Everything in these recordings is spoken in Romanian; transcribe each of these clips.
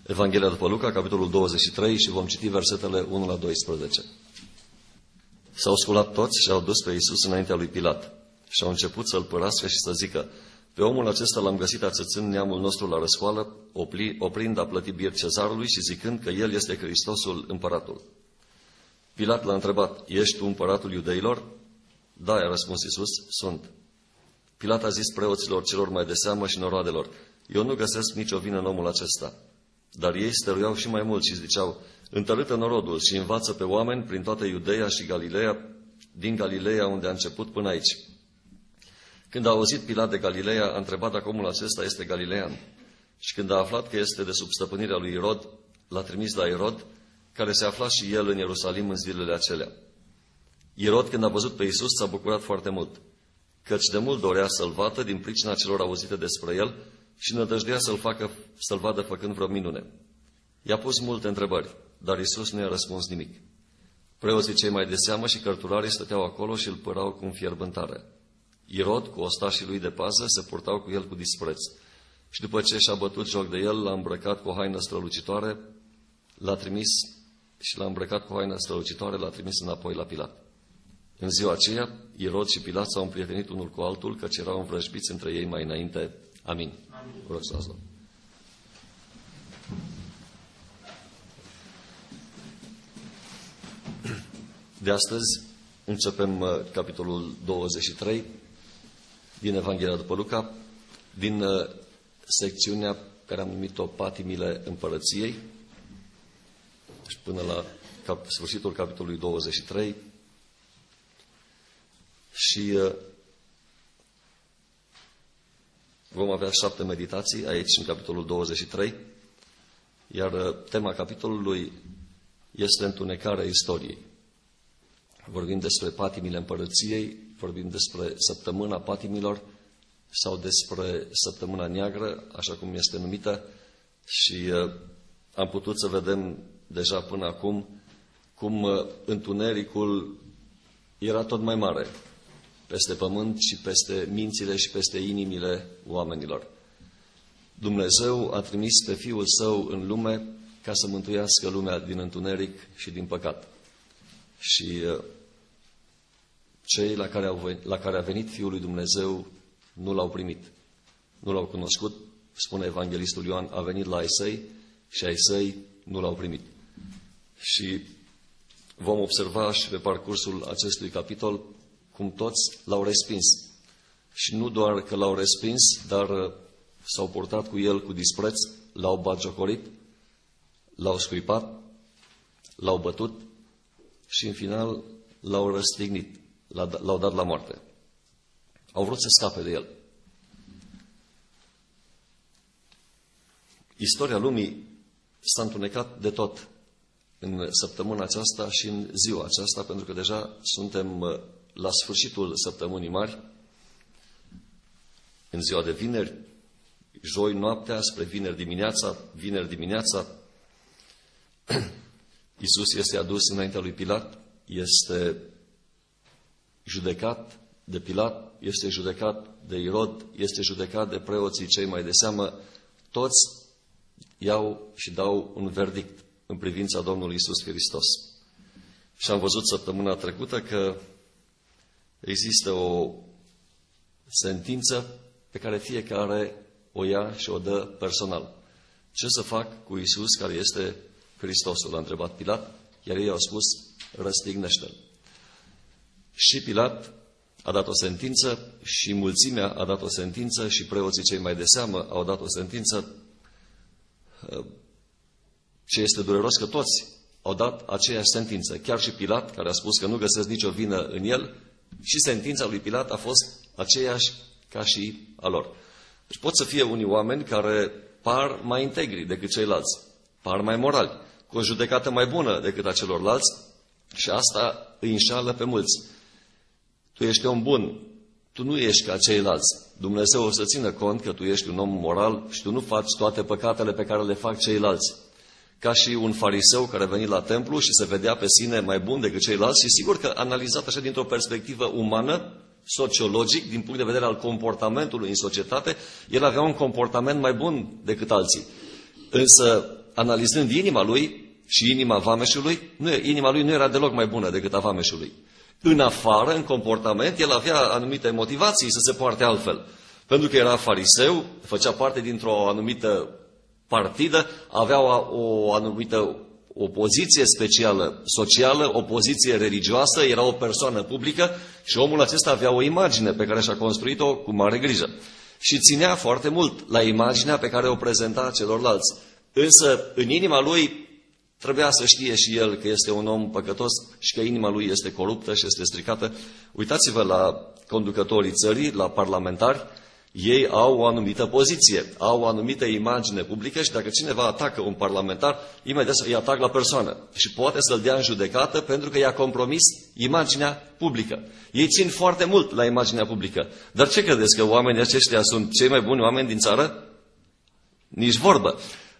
Evanghelia după Luca, capitolul 23, și vom citi versetele 1 la 12. S-au sculat toți și au dus pe Iisus înaintea lui Pilat și au început să-l părască și să zică: pe omul acesta l-am găsit ațățând neamul nostru la răscoală, oprind a plăti bir cezarului și zicând că el este Hristosul, împăratul. Pilat l-a întrebat: ești tu împăratul iudeilor? Da, i-a răspuns Iisus, sunt. Pilat a zis preoților celor mai de seamă și noroadelor: eu nu găsesc nicio vină în omul acesta. Dar ei stăruiau și mai mult și ziceau: întărâtă norodul și învață pe oameni prin toată Iudeea și Galileea, din Galileea unde a început până aici. Când a auzit Pilat de Galileea, a întrebat dacă omul acesta este galilean. Și când a aflat că este de sub stăpânirea lui Irod, l-a trimis la Irod, care se afla și el în Ierusalim în zilele acelea. Irod, când a văzut pe Iisus, s-a bucurat foarte mult, căci de mult dorea să-l vadă din pricina celor auzite despre el și nădăjdea să-l vadă făcând vreo minune. I-a pus multe întrebări, dar Iisus nu i-a răspuns nimic. Preoții cei mai de seamă și cărturarii stăteau acolo și îl părau cu înfierbântare. Irod, cu ostașii lui de pază, se purtau cu el cu dispreț. Și după ce și-a bătut joc de el, l-a îmbrăcat cu o haină strălucitoare, l-a trimis înapoi la Pilat. În ziua aceea, Irod și Pilat s-au împrietenit unul cu altul, căci erau învrăjbiți între ei mai înainte. Amin. Vă rog să luați loc. De astăzi începem capitolul 23 din Evanghelia după Luca, din secțiunea care am numit-o Patimile Împărăției, și până la sfârșitul capitolului 23. Și vom avea 7 meditații aici în capitolul 23, iar tema capitolului este întunecarea istoriei. Vorbim despre patimile împărăției, vorbim despre săptămâna patimilor sau despre săptămâna neagră, așa cum este numită, și am putut să vedem deja până acum cum întunericul era tot mai mare peste pământ și peste mințile și peste inimile oamenilor. Dumnezeu a trimis pe Fiul Său în lume ca să mântuiască lumea din întuneric și din păcat. Și cei la care a venit Fiul lui Dumnezeu nu l-au primit, nu l-au cunoscut. Spune evanghelistul Ioan: a venit la ai săi și ai săi nu l-au primit. Și vom observa și pe parcursul acestui capitol cum toți l-au respins. Și nu doar că l-au respins, dar s-au purtat cu el cu dispreț, l-au batjocorit, l-au scuipat, l-au bătut și în final l-au răstignit, l-au dat la moarte. Au vrut să scape de el. Istoria lumii s-a întunecat de tot în săptămâna aceasta și în ziua aceasta, pentru că deja suntem la sfârșitul săptămânii mari, în ziua de vineri, joi noaptea spre vineri dimineața, Iisus este adus înaintea lui Pilat, este judecat de Pilat, este judecat de Irod, este judecat de preoții cei mai de seamă. Toți iau și dau un verdict în privința Domnului Iisus Hristos. Și am văzut săptămâna trecută că există o sentință pe care fiecare o ia și o dă personal. Ce să fac cu Iisus care este Hristosul? A întrebat Pilat, iar ei au spus: răstignește-l. Și Pilat a dat o sentință, și mulțimea a dat o sentință, și preoții cei mai de seamă au dat o sentință. Ce este dureros, că toți au dat aceeași sentință. Chiar și Pilat, care a spus că nu găsesc nicio vină în el, și sentința lui Pilat a fost aceeași ca și a lor. Deci pot să fie unii oameni care par mai integri decât ceilalți, par mai morali, cu o judecată mai bună decât a celorlalți, și asta îi înșală pe mulți. Tu ești om bun, tu nu ești ca ceilalți. Dumnezeu o să țină cont că tu ești un om moral și tu nu faci toate păcatele pe care le fac ceilalți. Ca și un fariseu care a venit la templu și se vedea pe sine mai bun decât ceilalți, și sigur că analizat așa dintr-o perspectivă umană, sociologic, din punct de vedere al comportamentului în societate, el avea un comportament mai bun decât alții. Însă analizând inima lui și inima vameșului, inima lui nu era deloc mai bună decât a vameșului. În afară, în comportament, el avea anumite motivații să se poarte altfel. Pentru că era fariseu, făcea parte dintr-o anumită partidă, avea o anumită o poziție specială socială, o poziție religioasă, era o persoană publică și omul acesta avea o imagine pe care și-a construit-o cu mare grijă. Și ținea foarte mult la imaginea pe care o prezenta celorlalți. Însă, în inima lui, trebuia să știe și el că este un om păcătos și că inima lui este coruptă și este stricată. Uitați-vă la conducătorii țării, la parlamentari. Ei au o anumită poziție, au o anumită imagine publică și dacă cineva atacă un parlamentar, imediat îi atac la persoană și poate să-l dea în judecată pentru că i-a compromis imaginea publică. Ei țin foarte mult la imaginea publică. Dar ce credeți, că oamenii aceștia sunt cei mai buni oameni din țară? Nici vorbă.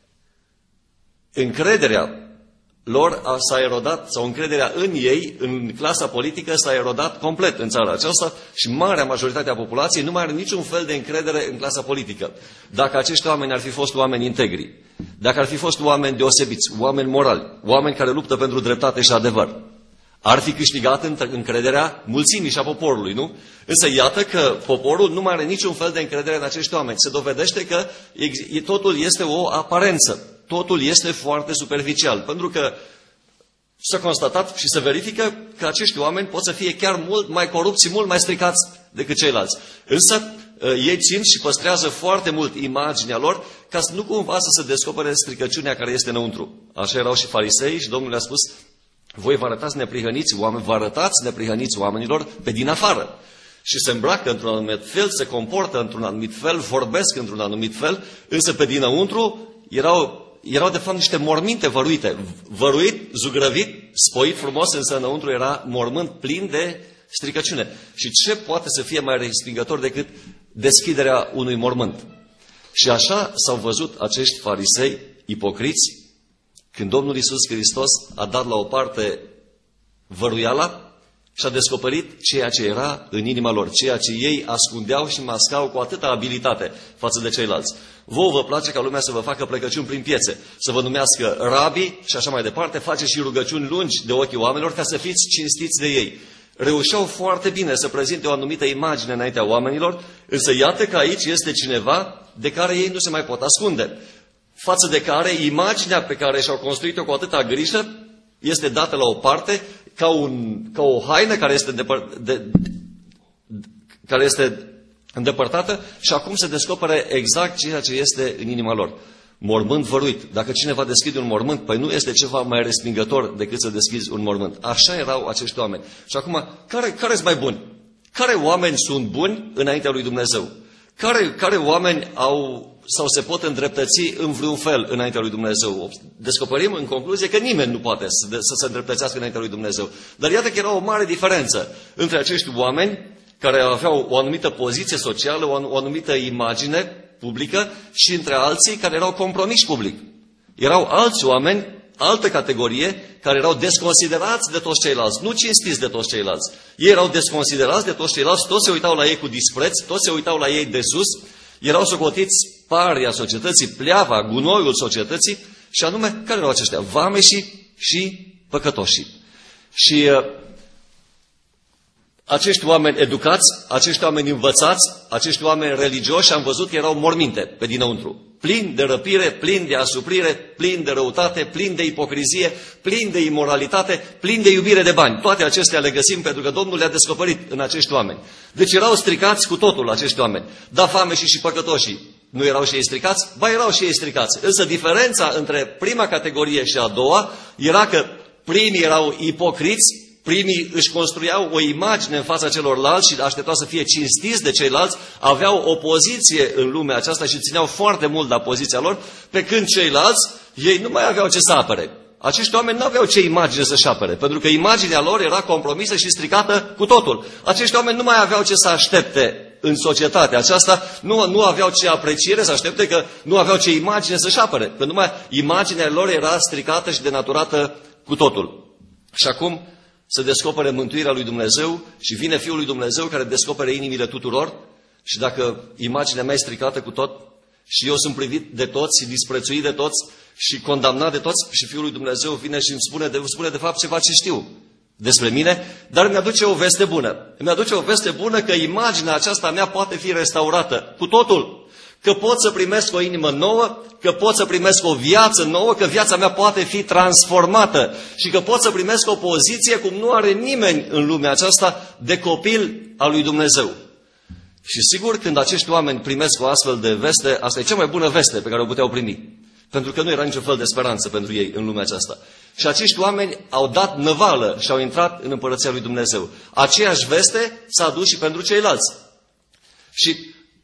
Încrederea lor s-a erodat, sau încrederea în ei, în clasa politică, s-a erodat complet în țara aceasta și marea majoritate a populației nu mai are niciun fel de încredere în clasa politică. Dacă acești oameni ar fi fost oameni integri, dacă ar fi fost oameni deosebiți, oameni morali, oameni care luptă pentru dreptate și adevăr, ar fi câștigat încrederea mulțimii și a poporului, nu? Însă iată că poporul nu mai are niciun fel de încredere în acești oameni. Se dovedește că totul este o aparență. Totul este foarte superficial, pentru că s-a constatat și se verifică că acești oameni pot să fie chiar mult mai corupți și mult mai stricați decât ceilalți. Însă ei țin și păstrează foarte mult imaginea lor ca să nu cumva să se descopere stricăciunea care este înăuntru. Așa erau și farisei și Domnul le-a spus: voi vă arătați neprihăniți oamenilor pe din afară. Și se îmbracă într-un anumit fel, se comportă într-un anumit fel, vorbesc într-un anumit fel, însă pe dinăuntru erau de fapt niște morminte văruite. Văruit, zugrăvit, spoit frumos, însă înăuntru era mormânt plin de stricăciune. Și ce poate să fie mai respingător decât deschiderea unui mormânt? Și așa s-au văzut acești farisei ipocriți când Domnul Iisus Hristos a dat la o parte văruiala și a descoperit ceea ce era în inima lor, ceea ce ei ascundeau și mascau cu atâta abilitate față de ceilalți. Vouă vă place ca lumea să vă facă plecăciuni prin piețe, să vă numească rabii și așa mai departe, face și rugăciuni lungi de ochii oamenilor ca să fiți cinstiți de ei. Reușeau foarte bine să prezinte o anumită imagine înaintea oamenilor, însă iată că aici este cineva de care ei nu se mai pot ascunde, față de care imaginea pe care și-au construit-o cu atâta grijă este dată la o parte, ca o haină care este îndepărtată și acum se descopere exact ceea ce este în inima lor. Mormânt văruit. Dacă cineva deschide un mormânt, păi nu este ceva mai respingător decât să deschizi un mormânt. Așa erau acești oameni. Și acum, care sunt mai buni? Care oameni sunt buni înaintea lui Dumnezeu? Care oameni sau se pot îndreptăți în vreun fel înaintea lui Dumnezeu? Descoperim în concluzie că nimeni nu poate să se îndreptățească înaintea lui Dumnezeu. Dar iată că era o mare diferență între acești oameni care aveau o anumită poziție socială, o anumită imagine publică și între alții care erau compromiși public. Erau alți oameni, altă categorie, care erau desconsiderați de toți ceilalți, nu cinstiți de toți ceilalți. Ei erau desconsiderați de toți ceilalți, toți se uitau la ei cu dispreț, toți se uitau la ei de sus, erau socotiți paria societății, pleava, gunoiul societății și anume, care erau aceștia? Vameșii și păcătoșii. Și acești oameni educați, acești oameni învățați, acești oameni religioși, am văzut că erau morminte pe dinăuntru. Plini de răpire, plini de asuprire, plini de răutate, plini de ipocrizie, plini de imoralitate, plini de iubire de bani. Toate acestea le găsim pentru că Domnul le-a descoperit în acești oameni. Deci erau stricați cu totul acești oameni. Dar vameșii și păcătoșii nu erau și ei stricați? Ba, erau și ei stricați. Însă diferența între prima categorie și a doua era că primii erau ipocriți, primii își construiau o imagine în fața celorlalți și așteptau să fie cinstiți de ceilalți, aveau o poziție în lumea aceasta și țineau foarte mult la poziția lor, pe când ceilalți, ei nu mai aveau ce să apere. Acești oameni nu aveau ce imagine să-și apere, pentru că imaginea lor era compromisă și stricată cu totul. Acești oameni nu mai aveau ce să aștepte în societatea aceasta, nu aveau ce apreciere să aștepte, că nu aveau ce imagine să-și apere, pentru că numai imaginea lor era stricată și denaturată cu totul. Și acum se descopere mântuirea lui Dumnezeu și vine Fiul lui Dumnezeu care descopere inimile tuturor și dacă imaginea mea e stricată cu tot și eu sunt privit de toți și disprețuit de toți și condamnat de toți și Fiul lui Dumnezeu vine și îmi spune de fapt ceva ce știu despre mine, dar îmi aduce o veste bună. Îmi aduce o veste bună că imaginea aceasta mea poate fi restaurată cu totul. Că pot să primesc o inimă nouă, că pot să primesc o viață nouă, că viața mea poate fi transformată și că pot să primesc o poziție cum nu are nimeni în lumea aceasta de copil al lui Dumnezeu. Și sigur, când acești oameni primesc o astfel de veste, asta e cea mai bună veste pe care o puteau primi. Pentru că nu era niciun fel de speranță pentru ei în lumea aceasta. Și acești oameni au dat năvală și au intrat în împărăția lui Dumnezeu. Aceeași veste s-a adus și pentru ceilalți. Și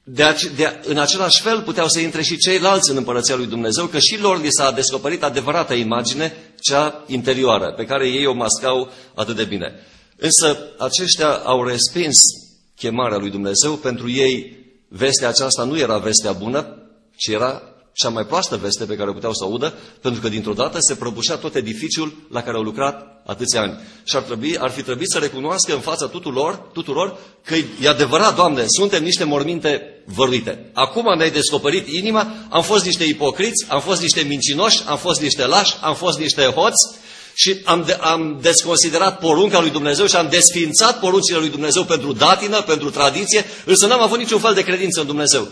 în același fel puteau să intre și ceilalți în împărăția lui Dumnezeu, că și lor li s-a descoperit adevărata imagine, cea interioară, pe care ei o mascau atât de bine. Însă aceștia au respins chemarea lui Dumnezeu. Pentru ei vestea aceasta nu era vestea bună, ci era cea mai proastă veste pe care o puteau să o audă, pentru că dintr-o dată se prăbușea tot edificiul la care au lucrat atâția ani. Și ar fi trebuit să recunoască în fața tuturor că e adevărat, Doamne, suntem niște morminte văruite. Acum ne-ai descoperit inima, am fost niște ipocriți, am fost niște mincinoși, am fost niște lași, am fost niște hoți și am desconsiderat porunca lui Dumnezeu și am desființat poruncile lui Dumnezeu pentru datină, pentru tradiție, însă n-am avut niciun fel de credință în Dumnezeu.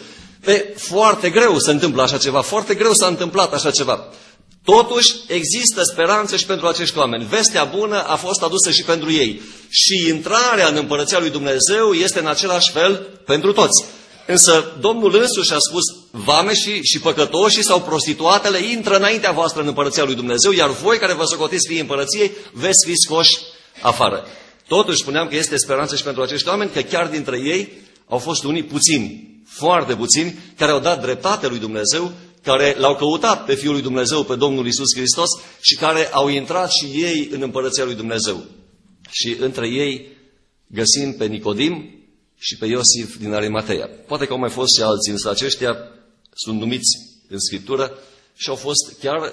Foarte greu se întâmplă așa ceva, foarte greu s-a întâmplat așa ceva. Totuși există speranță și pentru acești oameni. Vestea bună a fost adusă și pentru ei. Și intrarea în împărăția lui Dumnezeu este în același fel pentru toți. Însă Domnul însuși a spus, vameșii și păcătoșii sau prostituatele intră înaintea voastră în împărăția lui Dumnezeu, iar voi care vă socotiți fiii împărăției veți fi scoși afară. Totuși spuneam că este speranță și pentru acești oameni, că chiar dintre ei au fost unii puțini, foarte puțini, care au dat dreptate lui Dumnezeu, care l-au căutat pe Fiul lui Dumnezeu, pe Domnul Iisus Hristos și care au intrat și ei în împărăția lui Dumnezeu. Și între ei găsim pe Nicodim și pe Iosif din Arimatea. Poate că au mai fost și alții, însă aceștia sunt numiți în Scriptură și au fost chiar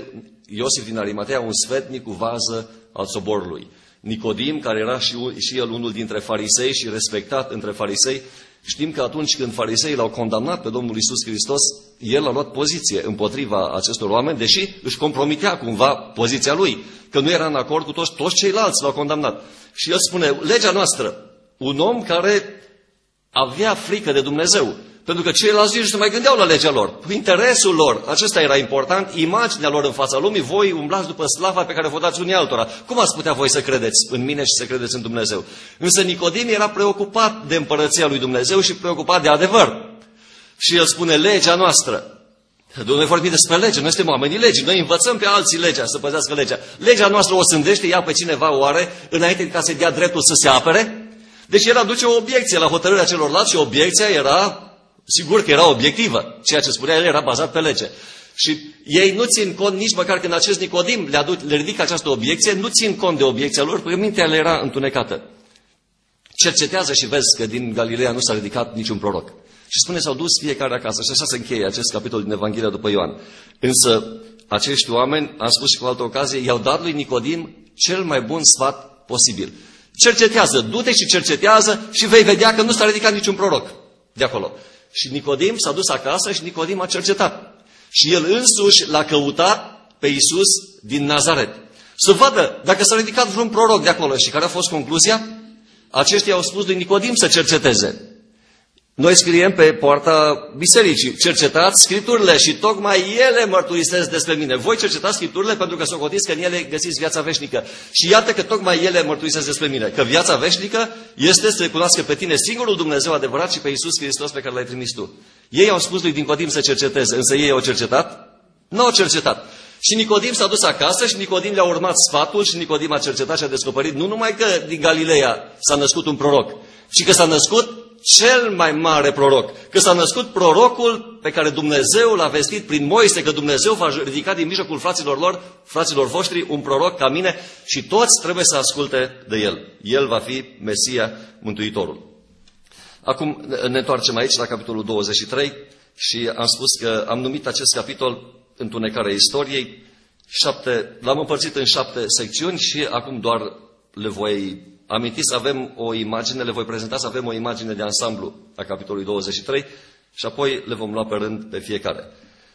Iosif din Arimatea, un sfetnic cu vază al soborului. Nicodim, care era și el unul dintre farisei și respectat între farisei, știm că atunci când fariseii l-au condamnat pe Domnul Iisus Hristos, el a luat poziție împotriva acestor oameni, deși își compromitea cumva poziția lui, că nu era în acord cu toți ceilalți l-au condamnat. Și el spune, legea noastră, un om care avea frică de Dumnezeu, pentru că ceilalți nici nu mai gândeau la legea lor. Interesul lor, acesta era important, imaginea lor în fața lumii, voi umblați după slava pe care vă dați unii altora. Cum ați putea voi să credeți în mine și să credeți în Dumnezeu? Însă Nicodim era preocupat de împărăția lui Dumnezeu și preocupat de adevăr. Și el spune, legea noastră. Noi vorbim despre lege, noi suntem oamenii legii, noi învățăm pe alții legea, să păzească legea. Legea noastră o sândește, ea pe cineva oare, înainte ca să-i dea dreptul să se apere? Deci el aduce o obiecție la hotărârea celorlalți și obiecția era, sigur că era obiectivă. Ceea ce spunea el era bazat pe lege. Și ei nu țin cont, nici măcar când acest Nicodim le ridică această obiecție, nu țin cont de obiecția lor, pentru că mintea le era întunecată. Cercetează și vezi că din Galileea nu s-a ridicat niciun proroc. Și spune, s-au dus fiecare acasă. Și așa se încheie acest capitol din Evanghelia după Ioan. Însă acești oameni, am spus și cu altă ocazie, i-au dat lui Nicodim cel mai bun sfat posibil. Cercetează, du-te și cercetează și vei vedea că nu s-a ridicat niciun proroc de acolo. Și Nicodim s-a dus acasă și Nicodim a cercetat. Și el însuși l-a căutat pe Iisus din Nazaret. Să vadă dacă s-a ridicat vreun proroc de acolo. Și care a fost concluzia? Aceștia au spus lui Nicodim să cerceteze. Noi scriem pe poarta bisericii, cercetați Scripturile și tocmai ele mărturisesc despre mine. Voi cercetați Scripturile pentru că socotiți că în ele găsiți viața veșnică. Și iată că tocmai ele mărturisesc despre mine. Că viața veșnică este să recunoască pe tine singurul Dumnezeu adevărat și pe Iisus Hristos pe care l-ai trimis tu. Ei au spus lui Nicodim să cerceteze, însă ei au cercetat? Nu au cercetat. Și Nicodim s-a dus acasă și Nicodim le-a urmat sfatul și Nicodim a cercetat și a descoperit nu numai că din Galileea s-a născut un proroc, ci că s-a născut cel mai mare proroc. Că s-a născut prorocul pe care Dumnezeu l-a vestit prin Moise, că Dumnezeu va ridica din mijlocul fraților voștri, un proroc ca mine și toți trebuie să asculte de el. El va fi Mesia, Mântuitorul. Acum ne întoarcem aici la capitolul 23 și am spus că am numit acest capitol Întunecarea istoriei. L-am împărțit în 7 secțiuni și acum doar le voi aminti să avem o imagine, le voi prezenta să avem o imagine de ansamblu a capitolului 23 și apoi le vom lua pe rând pe fiecare.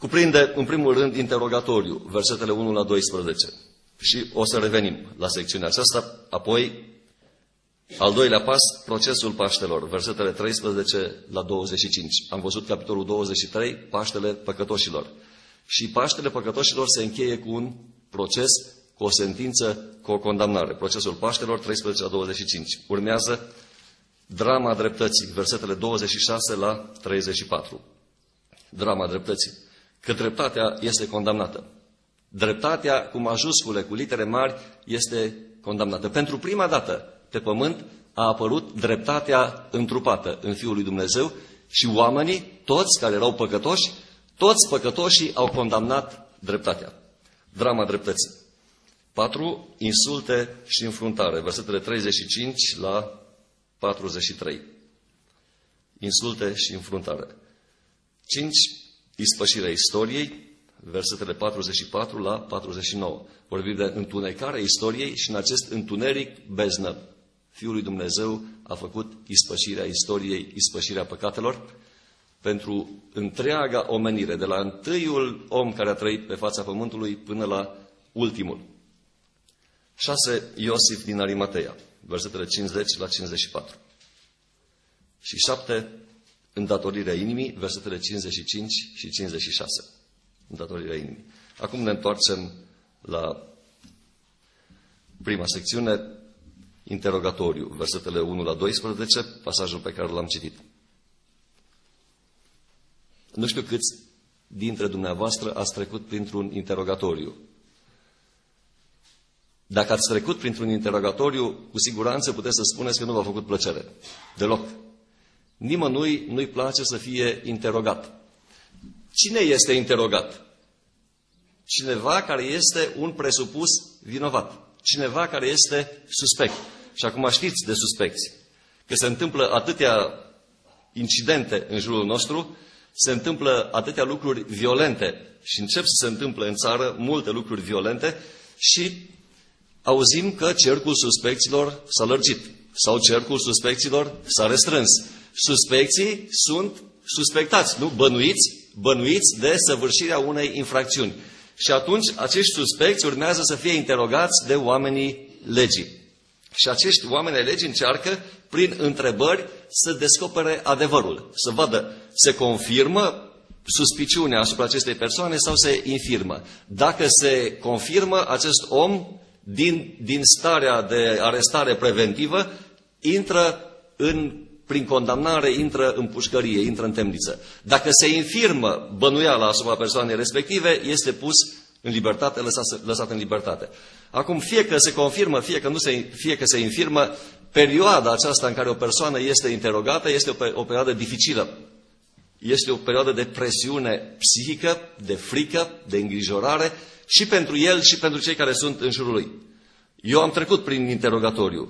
Cuprinde, în primul rând, interogatoriu, versetele 1 la 12. Și o să revenim la secțiunea aceasta. Apoi, al doilea pas, procesul Paștelor, versetele 13 la 25. Am văzut capitolul 23, Paștele păcătoșilor. Și Paștele păcătoșilor se încheie cu un proces, cu o sentință, cu o condamnare. Procesul Paștelor, 13 la 25. Urmează drama dreptății, versetele 26 la 34. Drama dreptății. Că dreptatea este condamnată. Dreptatea, cu majuscule, cu litere mari, este condamnată. Pentru prima dată pe pământ a apărut dreptatea întrupată în Fiul lui Dumnezeu și oamenii, toți care erau păcătoși, toți păcătoșii au condamnat dreptatea. Drama dreptății. 4. Insulte și înfruntare. Versetele 35 la 43. Insulte și înfruntare. 5. Ispășirea istoriei. Versetele 44 la 49. Vorbim de întunecarea istoriei și în acest întuneric beznă Fiul lui Dumnezeu a făcut ispășirea istoriei, ispășirea păcatelor pentru întreaga omenire, de la întâiul om care a trăit pe fața pământului până la ultimul. 6. Iosif din Arimatea, versetele 50 la 54. Și 7. Îndatorirea inimii, versetele 55 și 56. Îndatorirea inimii. Acum ne întoarcem la prima secțiune, interogatoriu, versetele 1 la 12, pasajul pe care l-am citit. Nu știu câți dintre dumneavoastră ați trecut printr-un interogatoriu. Dacă ați trecut printr-un interogatoriu, cu siguranță puteți să spuneți că nu v-a făcut plăcere. Deloc. Nimănui nu-i place să fie interogat. Cine este interogat? Cineva care este un presupus vinovat. Cineva care este suspect. Și acum știți de suspecți. Că se întâmplă atâtea incidente în jurul nostru, se întâmplă atâtea lucruri violente și încep să se întâmple în țară multe lucruri violente și auzim că cercul suspecților s-a lărgit sau cercul suspecților s-a restrâns. Suspecții sunt suspectați, nu? Bănuiți de săvârșirea unei infracțiuni. Și atunci acești suspecți urmează să fie interogați de oamenii legii. Și acești oameni ai legii încearcă, prin întrebări, să descopere adevărul. Să vadă, se confirmă suspiciunea asupra acestei persoane sau se infirmă. Dacă se confirmă, acest om, din starea de arestare preventivă, intră prin condamnare, intră în pușcărie, intră în temniță. Dacă se infirmă bănuiala asupra persoanei respective, este pus în libertate, lăsat în libertate. Acum, fie că se confirmă, fie că se infirmă, perioada aceasta în care o persoană este interogată este o perioadă dificilă. Este o perioadă de presiune psihică, de frică, de îngrijorare și pentru el și pentru cei care sunt în jurul lui. Eu am trecut prin interogatoriu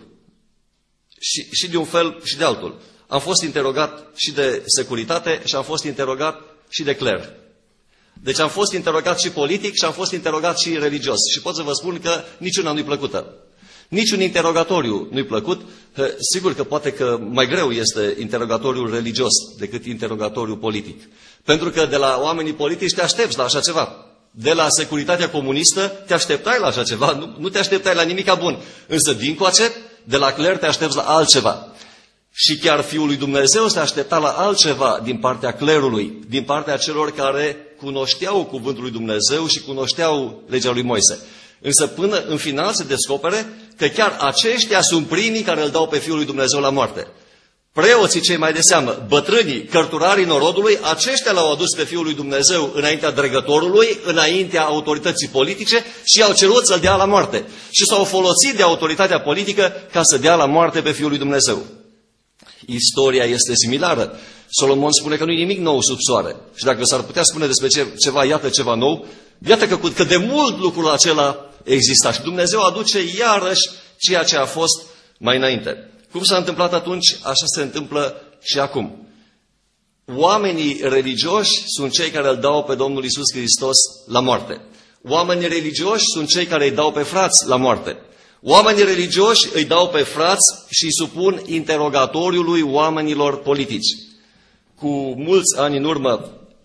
și de un fel și de altul. Am fost interogat și de securitate și am fost interogat și de cler. Deci am fost interogat și politic și am fost interogat și religios. Și pot să vă spun că niciuna nu-i plăcută. Niciun interogatoriu nu-i plăcut. Sigur că poate că mai greu este interogatoriul religios decât interogatoriul politic. Pentru că de la oamenii politici te aștepți la așa ceva. De la securitatea comunistă te așteptai la așa ceva, nu te așteptai la nimica bun. Însă dincoace, de la cler te aștepți la altceva. Și chiar Fiul lui Dumnezeu se aștepta la altceva din partea clerului, din partea celor care cunoșteau cuvântul lui Dumnezeu și cunoșteau legea lui Moise. Însă până în final se descopere că chiar aceștia sunt primii care îl dau pe Fiul lui Dumnezeu la moarte. Preoții cei mai de seamă, bătrânii, cărturarii norodului, aceștia l-au adus pe Fiul lui Dumnezeu înaintea dregătorului, înaintea autorității politice și i-au cerut să-l dea la moarte. Și s-au folosit de autoritatea politică ca să dea la moarte pe Fiul lui Dumnezeu. Istoria este similară. Solomon spune că nu e nimic nou sub soare. Și dacă s-ar putea spune despre ceva, iată ceva nou, iată că de mult lucrul acela exista. Și Dumnezeu aduce iarăși ceea ce a fost mai înainte. Cum s-a întâmplat atunci, așa se întâmplă și acum. Oamenii religioși sunt cei care îl dau pe Domnul Iisus Hristos la moarte. Oamenii religioși sunt cei care îi dau pe frați la moarte. Oamenii religioși îi dau pe frați și îi supun interogatoriului oamenilor politici. Cu mulți ani în urmă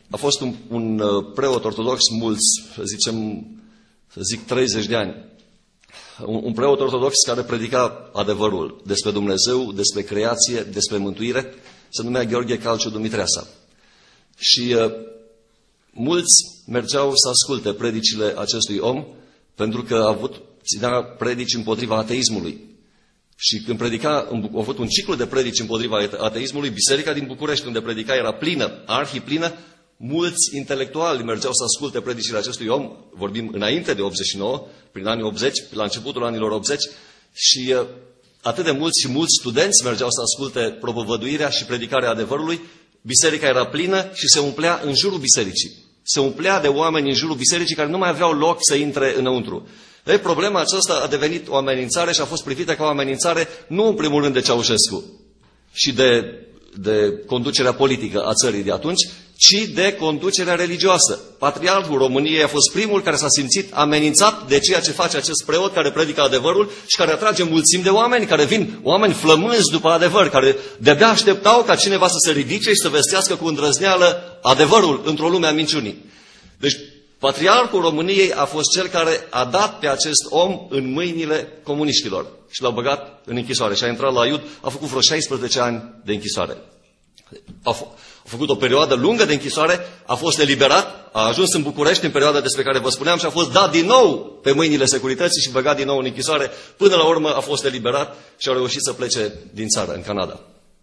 A fost un preot ortodox, mulți, să zic 30 de ani. Un preot ortodox care predica adevărul despre Dumnezeu, despre creație, despre mântuire, se numea Gheorghe Calciu Dumitreasa. Și mulți mergeau să asculte predicile acestui om, pentru că ținea predici împotriva ateismului. Și când a avut un ciclu de predici împotriva ateismului, biserica din București, unde predica, era plină, arhiplină. Mulți intelectuali mergeau să asculte predicile acestui om, vorbim înainte de 89, prin anii 80, la începutul anilor 80, și atât de mulți și mulți studenți mergeau să asculte propovăduirea și predicarea adevărului. Biserica era plină și se umplea în jurul bisericii. Se umplea de oameni în jurul bisericii care nu mai aveau loc să intre înăuntru. Problema aceasta a devenit o amenințare și a fost privită ca o amenințare nu în primul rând de Ceaușescu și de conducerea politică a țării de atunci, ci de conducerea religioasă. Patriarhul României a fost primul care s-a simțit amenințat de ceea ce face acest preot care predică adevărul și care atrage mulțimi de oameni, care vin oameni flămânzi după adevăr, care de-abia așteptau ca cineva să se ridice și să vestească cu îndrăzneală adevărul într-o lume a minciunii. Deci, Patriarhul României a fost cel care a dat pe acest om în mâinile comuniștilor și l-a băgat în închisoare. Și a intrat la Iud, a făcut vreo 16 ani de închisoare. A făcut o perioadă lungă de închisoare, a fost eliberat, a ajuns în București în perioada despre care vă spuneam și a fost dat din nou pe mâinile securității și băgat din nou în închisoare. Până la urmă a fost eliberat și a reușit să plece din țară, în Canada.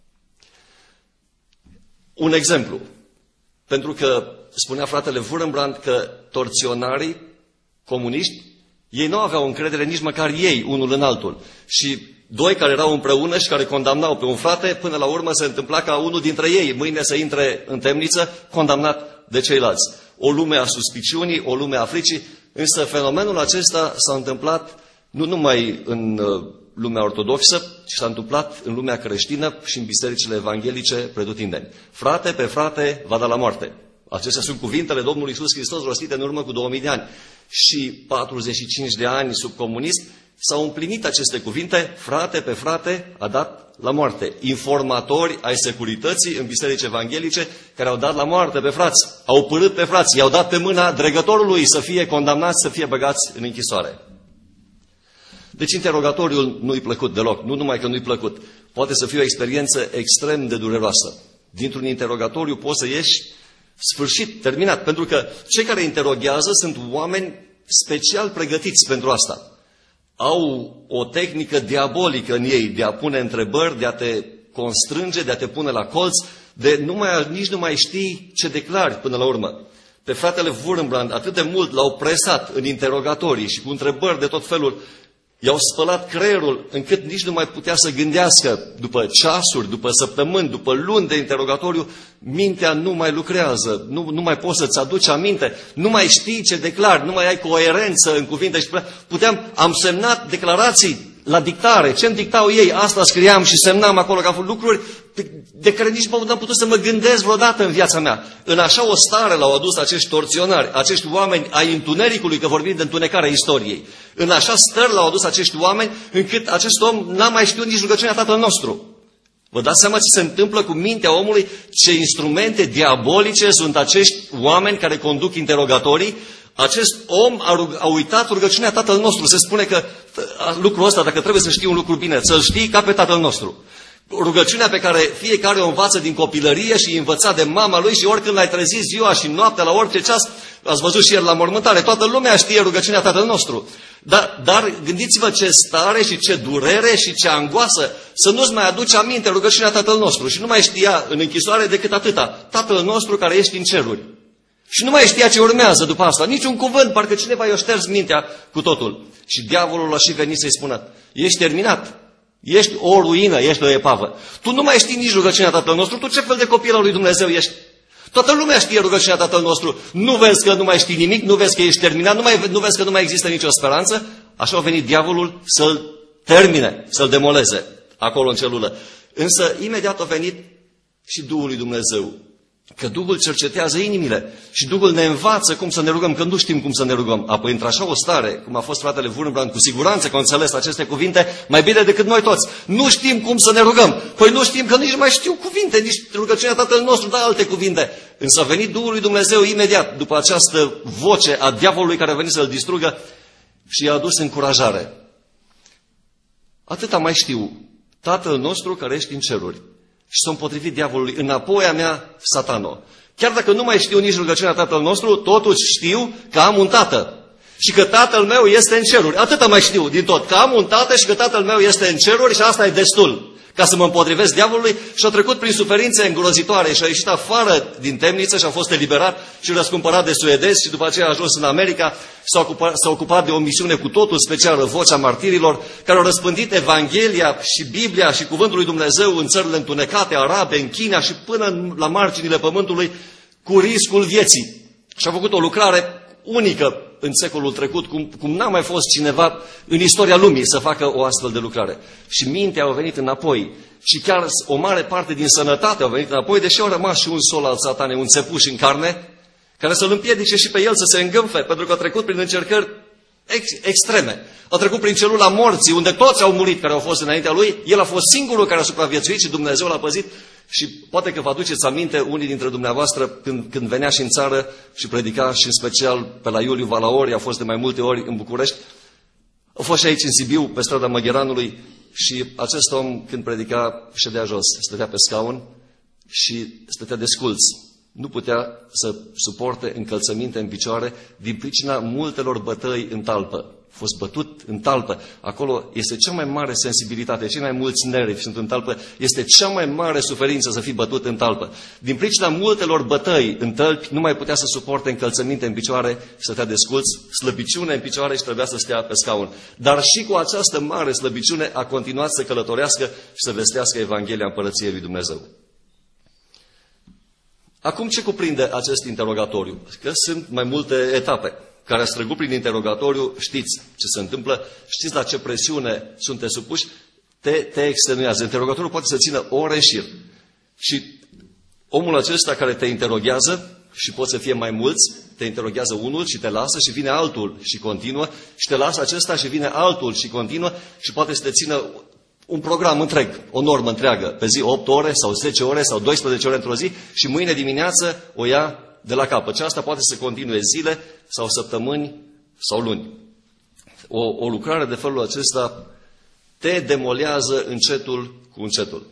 Un exemplu. Pentru că spunea fratele Wurmbrand că torționarii comuniști, ei nu aveau încredere nici măcar ei, unul în altul. Și doi care erau împreună și care condamnau pe un frate, până la urmă se întâmpla ca unul dintre ei mâine să intre în temniță, condamnat de ceilalți. O lume a suspiciunii, o lume a fricii, însă fenomenul acesta s-a întâmplat nu numai în lumea ortodoxă, ci s-a întâmplat în lumea creștină și în bisericile evanghelice pretutindeni. Frate pe frate va da la moarte. Acestea sunt cuvintele Domnului Iisus Hristos rostite în urmă cu 2000 de ani. Și 45 de ani sub comunism s-au împlinit aceste cuvinte, frate pe frate a dat la moarte. Informatori ai securității în biserici evanghelice care au dat la moarte pe frați, au părât pe frați, i-au dat pe mâna dregătorului să fie condamnați, să fie băgați în închisoare. Deci interogatoriul nu-i plăcut deloc, nu numai că nu-i plăcut, poate să fie o experiență extrem de dureroasă. Dintr-un interogatoriu poți să ieși sfârșit, terminat, pentru că cei care interoghează sunt oameni special pregătiți pentru asta. Au o tehnică diabolică în ei de a pune întrebări, de a te constrânge, de a te pune la colț, de nici nu mai știi ce declari până la urmă. Pe fratele Wurmbrand atât de mult l-au presat în interogatorii și cu întrebări de tot felul, i-au spălat creierul încât nici nu mai putea să gândească. După ceasuri, după săptămâni, după luni de interogatoriu, mintea nu mai lucrează, nu mai poți să-ți aduci aminte, nu mai știi ce declari, nu mai ai coerență în cuvinte. Și am semnat declarații la dictare. Ce-mi dictau ei? Asta scriam și semnam acolo ca lucruri de care nici n-am putut să mă gândesc vreodată în viața mea. În așa o stare l-au adus acești torționari, acești oameni ai întunericului, că vorbim de întunecarea istoriei. În așa stări l-au adus acești oameni, încât acest om n-a mai știut nici rugăciunea Tatăl nostru. Vă dați seama ce se întâmplă cu mintea omului? Ce instrumente diabolice sunt acești oameni care conduc interogatorii? Acest om a uitat rugăciunea Tatăl nostru. Se spune că lucrul ăsta, dacă trebuie să știi un lucru bine, să-l știi ca pe Tatăl nostru. Rugăciunea pe care fiecare o învață din copilărie și învăța de mama lui și oricând l-ai trezit ziua și noaptea la orice ceas, ați văzut și el la mormântare, toată lumea știe rugăciunea Tatăl nostru. Dar gândiți-vă ce stare și ce durere și ce angoasă să nu-ți mai aduci aminte rugăciunea Tatăl nostru și nu mai știa în închisoare decât atâta. Tatăl nostru care ești în ceruri. Și nu mai știa ce urmează după asta, niciun cuvânt, parcă cineva i-a șters mintea cu totul. Și diavolul a și venit să-i spună, ești terminat, ești o ruină, ești o epavă. Tu nu mai știi nici rugăciunea Tatăl nostru, tu ce fel de copil al lui Dumnezeu ești? Toată lumea știe rugăciunea Tatăl nostru, nu vezi că nu mai știi nimic, nu vezi că ești terminat, nu vezi că nu mai există nicio speranță? Așa a venit diavolul să-l termine, să-l demoleze acolo în celulă. Însă imediat a venit și Duhul lui Dumnezeu. Că Duhul cercetează inimile și Duhul ne învață cum să ne rugăm, că nu știm cum să ne rugăm. Apoi, într-așa o stare, cum a fost fratele Wurmbrand, cu siguranță că a înțeles aceste cuvinte mai bine decât noi toți. Nu știm cum să ne rugăm. Păi nu știm că nici nu mai știu cuvinte, nici rugăciunea Tatăl nostru, dar alte cuvinte. Însă a venit Duhul lui Dumnezeu imediat, după această voce a diavolului care a venit să-l distrugă și i-a adus încurajare. Atâta mai știu, Tatăl nostru care ești în ceruri. Și s-a împotrivit diavolului, înapoi a mea, Satano. Chiar dacă nu mai știu nici rugăciunea Tatăl nostru, totuși știu că am un tată. Și că Tatăl meu este în ceruri. Atâta mai știu din tot, că am un tată și că Tatăl meu este în ceruri și asta e destul ca să mă împotrivesc diavolului. Și a trecut prin suferințe îngrozitoare și a ieșit afară din temniță și a fost eliberat și răscumpărat de suedezi și după aceea a ajuns în America. S-a ocupat de o misiune cu totul specială, Vocea Martirilor, care au răspândit Evanghelia și Biblia și Cuvântul lui Dumnezeu în țările întunecate, arabe, în China și până la marginile pământului, cu riscul vieții. Și a făcut o lucrare unică în secolul trecut, cum n-a mai fost cineva în istoria lumii să facă o astfel de lucrare. Și mintea a venit înapoi și chiar o mare parte din sănătate a venit înapoi, deși au rămas și un sol al satanei, un țepuș în carne, care să-l împiedice și pe el să se îngânfe, pentru că a trecut prin încercări extreme. A trecut prin celula morții, unde toți au murit care au fost înaintea lui, el a fost singurul care a supraviețuit și Dumnezeu l-a păzit. Și poate că vă aduceți aminte unii dintre dumneavoastră când venea și în țară și predica și în special pe la Iuliu Valaori, a fost de mai multe ori în București, a fost și aici în Sibiu, pe strada Măgheranului și acest om când predica ședea jos, stătea pe scaun și stătea desculț. Nu putea să suporte încălțăminte în picioare din pricina multelor bătăi în talpă. A fost bătut în talpă. Acolo este cea mai mare sensibilitate, cei mai mulți nervi sunt în talpă. Este cea mai mare suferință să fii bătut în talpă. Din pricina multelor bătăi în tălpi, nu mai putea să suporte încălțăminte în picioare, stătea desculț, slăbiciune în picioare și trebuia să stea pe scaun. Dar și cu această mare slăbiciune a continuat să călătorească și să vestească Evanghelia Împărăției lui Dumnezeu. Acum ce cuprinde acest interogatoriu? Că sunt mai multe etape. Care ați trecut prin interogatoriu, știți ce se întâmplă, știți la ce presiune sunteți supuși, te extenuează. Interogatoriul poate să țină ore în șir. Și omul acesta care te interoghează, și pot să fie mai mulți, te interoghează unul și te lasă și vine altul și continuă, și te lasă acesta și vine altul și continuă și poate să te țină un program întreg, o normă întreagă, pe zi 8 ore sau 10 ore sau 12 ore într-o zi și mâine dimineață o ia de la capăt. Și asta poate să continue zile sau săptămâni sau luni. O lucrare de felul acesta te demolează încetul cu încetul.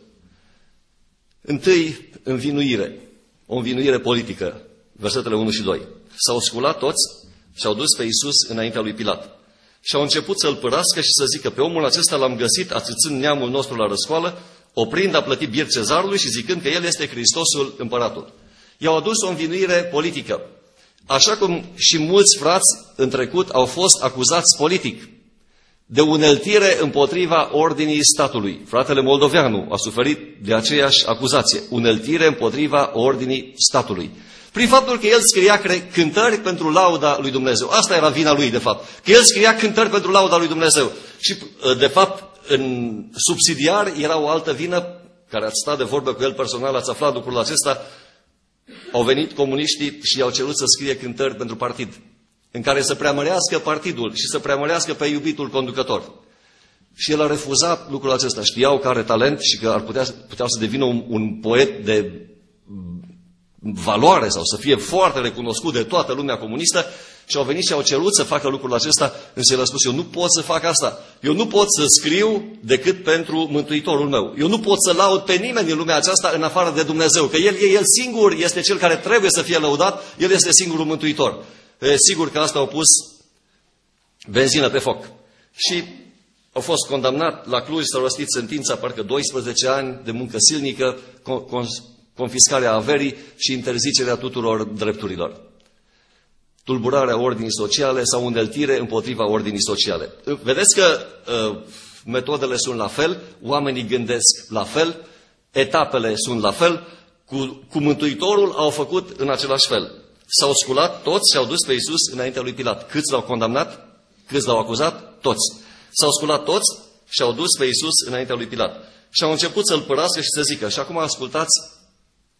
Întâi, învinuire. O învinuire politică. Versetele 1 și 2. S-au sculat toți și au dus pe Iisus înaintea lui Pilat. Și au început să-l părască și să zică, pe omul acesta l-am găsit ațățând neamul nostru la răscoală, oprind a plăti bier cezarului și zicând că el este Hristosul împăratul. I-au adus o învinuire politică. Așa cum și mulți frați în trecut au fost acuzați politic de uneltire împotriva ordinii statului. Fratele Moldoveanu a suferit de aceeași acuzație, uneltire împotriva ordinii statului. Prin faptul că el scria cântări pentru lauda lui Dumnezeu. Asta era vina lui, de fapt. Că el scria cântări pentru lauda lui Dumnezeu. Și, de fapt, în subsidiar era o altă vină, care ați stat de vorbă cu el personal, ați aflat lucrul acesta. Au venit comuniștii și i-au cerut să scrie cântări pentru partid, în care să preamărească partidul și să preamărească pe iubitul conducător. Și el a refuzat lucrul acesta. Știau că are talent și că puteau să devină un poet de valoare sau să fie foarte recunoscut de toată lumea comunistă și au venit și au cerut să facă lucrul acesta, însă el a spus, eu nu pot să fac asta. Eu nu pot să scriu decât pentru Mântuitorul meu. Eu nu pot să laud pe nimeni din lumea aceasta în afară de Dumnezeu, că el singur este cel care trebuie să fie lăudat, el este singurul Mântuitor. Sigur că asta au pus benzină pe foc. Și au fost condamnat la Cluj, s-a rostit sentința, parcă 12 ani de muncă silnică, confiscarea averii și interzicerea tuturor drepturilor. Tulburarea ordinii sociale sau uneltire împotriva ordinii sociale. Vedeți că metodele sunt la fel, oamenii gândesc la fel, etapele sunt la fel, cu Mântuitorul au făcut în același fel. S-au sculat toți și au dus pe Iisus înaintea lui Pilat. Câți l-au condamnat? Câți l-au acuzat? Toți. S-au sculat toți și au dus pe Iisus înaintea lui Pilat. Și au început să-l părască și să zică, și acum ascultați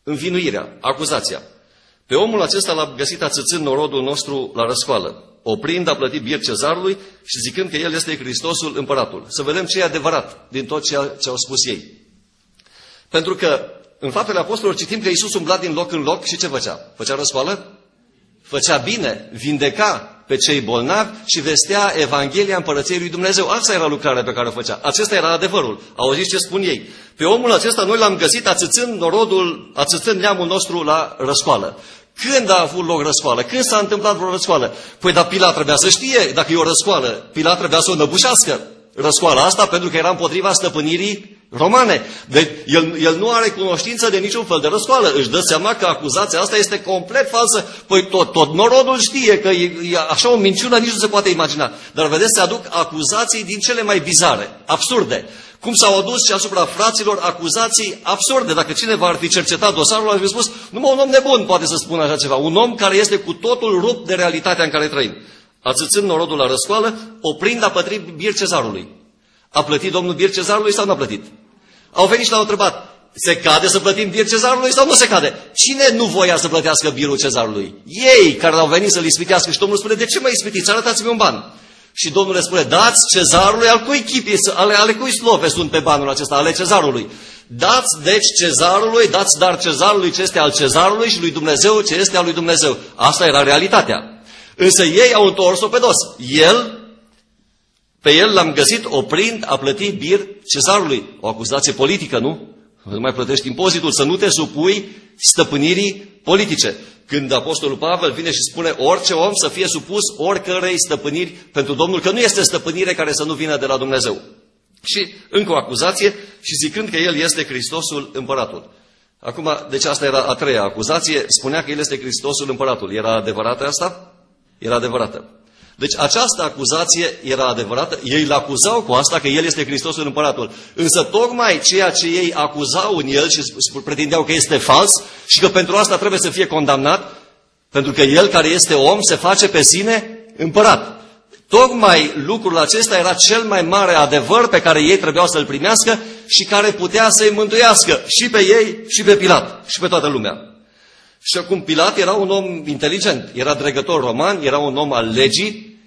învinuirea, acuzația. Pe omul acesta l-a găsit ațățând norodul nostru la răscoală, oprind a plăti bier cezarului și zicând că el este Hristosul împăratul. Să vedem ce e adevărat din tot ce au spus ei. Pentru că în Faptele Apostolilor citim că Iisus umbla din loc în loc și ce făcea? Făcea răscoală? Făcea bine, vindeca pe cei bolnavi și vestea Evanghelia Împărăției lui Dumnezeu. Asta era lucrarea pe care o făcea. Acesta era adevărul. Auziți ce spun ei? Pe omul acesta noi l-am găsit ațățând norodul, ațățând neamul nostru la răscoală. Când a avut loc răscoală? Când s-a întâmplat vreo răscoală? Păi, dar Pilat trebuia să știe, dacă e o răscoală, Pilat trebuia să o năbușească răscoala asta, pentru că era împotriva stăpânirii romane. Deci el nu are cunoștință de niciun fel de răscoală. Își dă seama că acuzația asta este complet falsă. Păi tot norodul știe că e așa o minciună, nici nu se poate imagina. Dar vedeți, se aduc acuzații din cele mai bizare, absurde. Cum s-au adus și asupra fraților acuzații absurde. Dacă cineva ar fi cercetat dosarul, ar fi spus, numai un om nebun poate să spună așa ceva. Un om care este cu totul rupt de realitatea în care trăim. Ațățând norodul la răscoală, oprind a plăti bier cezarului. A plătit domnul bier cezarului sau nu a plătit? Au venit și l-au întrebat, se cade să plătim bier cezarului sau nu se cade? Cine nu voia să plătească bierul cezarului? Ei care l-au venit să-l ispitească și Domnul spune, de ce mă ispitiți? Arătați-mi un ban. Și Domnul le spune, dați cezarului al cui chipi, ale cui slofe sunt pe banul acesta, ale cezarului. Dați deci cezarului, dați dar cezarului ce este al cezarului și lui Dumnezeu ce este al lui Dumnezeu. Asta era realitatea. Însă ei au întors-o pe dos. Pe el l-am găsit oprind a plăti bir cezarului. O acuzație politică, nu? Nu mai plătești impozitul, să nu te supui stăpânirii politice. Când Apostolul Pavel vine și spune orice om să fie supus oricărei stăpâniri pentru Domnul, că nu este stăpânire care să nu vină de la Dumnezeu. Și încă o acuzație și zicând că el este Hristosul împăratul. Acum, deci asta era a treia acuzație, spunea că el este Hristosul împăratul. Era adevărată asta? Era adevărată. Deci această acuzație era adevărată, ei îl acuzau cu asta că el este Hristosul împăratul. Însă tocmai ceea ce ei acuzau în el și pretindeau că este fals și că pentru asta trebuie să fie condamnat, pentru că el care este om se face pe sine împărat. Tocmai lucrul acesta era cel mai mare adevăr pe care ei trebuiau să-l primească și care putea să-i mântuiască și pe ei și pe Pilat și pe toată lumea. Și acum Pilat era un om inteligent, era dregător roman, era un om al legii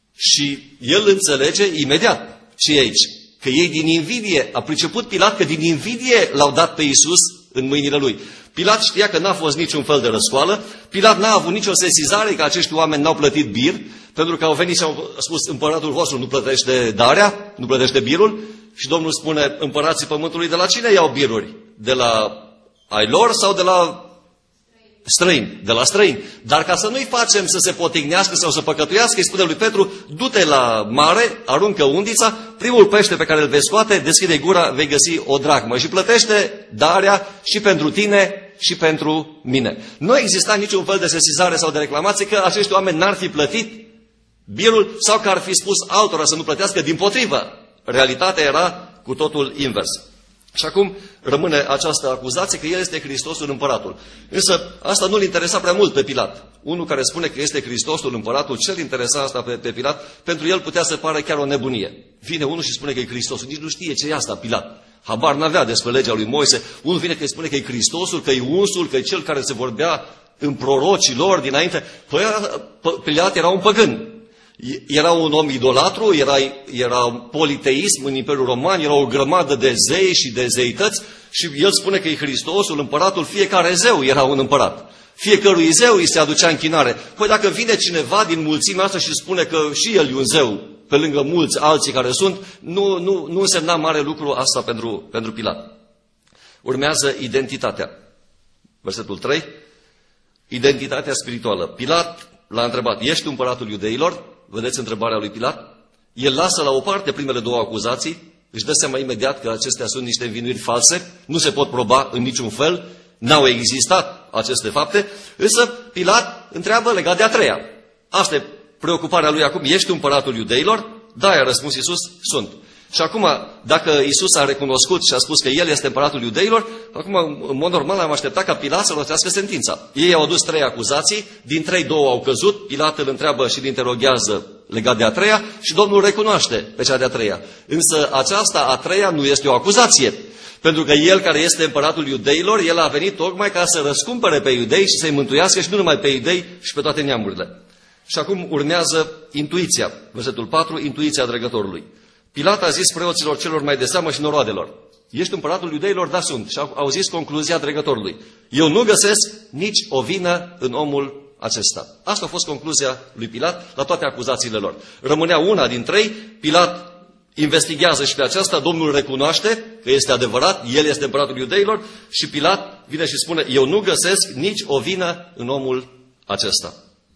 și el înțelege imediat ce e aici. Că ei din invidie, a priceput Pilat că din invidie l-au dat pe Iisus în mâinile lui. Pilat știa că n-a fost niciun fel de răscoală, Pilat n-a avut nicio sesizare că acești oameni n-au plătit bir, pentru că au venit și au spus, împăratul vostru nu plătește darea, nu plătește birul, și Domnul spune, împărații pământului de la cine iau biruri? De la ai lor sau de la străini? De la străini. Dar ca să nu-i facem să se potignească sau să păcătuiască, îi spune lui Petru, du-te la mare, aruncă undița, primul pește pe care îl vei scoate, deschide gura, vei găsi o dracmă și plătește darea și pentru tine și pentru mine. Nu exista niciun fel de sesizare sau de reclamație că acești oameni n-ar fi plătit birul sau că ar fi spus altora să nu plătească, dimpotrivă. Realitatea era cu totul invers. Și acum rămâne această acuzație că el este Hristosul împăratul. Însă asta nu-l interesa prea mult pe Pilat. Unul care spune că este Hristosul împăratul, ce-l interesa asta pe Pilat? Pentru el putea să pară chiar o nebunie. Vine unul și spune că e Hristosul, nici nu știe ce e asta Pilat. Habar n-avea despre legea lui Moise. Unul vine că îi spune că e Hristosul, că e unsul, că e cel care se vorbea în prorocii lor dinainte. Păi Pilat era un păgân. Era un om idolatru, era un politeism în Imperiul Roman, era o grămadă de zei și de zeități și el spune că e Hristosul, împăratul, fiecare zeu era un împărat. Fiecărui zeu îi se aducea închinare. Păi dacă vine cineva din mulțimea asta și spune că și el e un zeu, pe lângă mulți alții care sunt, nu însemna mare lucru asta pentru Pilat. Urmează identitatea. Versetul 3. Identitatea spirituală. Pilat l-a întrebat, ești împăratul iudeilor? Vedeți întrebarea lui Pilat? El lasă la o parte primele două acuzații, își dă seama imediat că acestea sunt niște învinuiri false, nu se pot proba în niciun fel, n-au existat aceste fapte, însă Pilat întreabă legat de a treia. Asta e preocuparea lui acum, ești împăratul iudeilor? Da, i-a răspuns Iisus, sunt. Și acum, dacă Iisus a recunoscut și a spus că El este împăratul iudeilor, acum, în mod normal, am așteptat ca Pilat să rostească sentința. Ei au adus trei acuzații, din 3, 2 au căzut, Pilat îl întreabă și îl interoghează legat de a treia și Domnul recunoaște pe cea de-a treia. Însă aceasta a treia nu este o acuzație. Pentru că el care este împăratul iudeilor, el a venit tocmai ca să răscumpere pe iudei și să-i mântuiască și nu numai pe iudei, și pe toate neamurile. Și acum urmează intuiția. Versetul 4, intuiția dregătorului. Pilat a zis preoților celor mai de seamă și noroadelor: ești împăratul iudeilor? Da, sunt. Și au zis concluzia dregătorului: eu nu găsesc nici o vină în omul acesta. Asta a fost concluzia lui Pilat la toate acuzațiile lor. Rămânea una din trei, Pilat investigează și pe aceasta, Domnul recunoaște că este adevărat, el este împăratul iudeilor și Pilat vine și spune: eu nu găsesc nici o vină în omul acesta.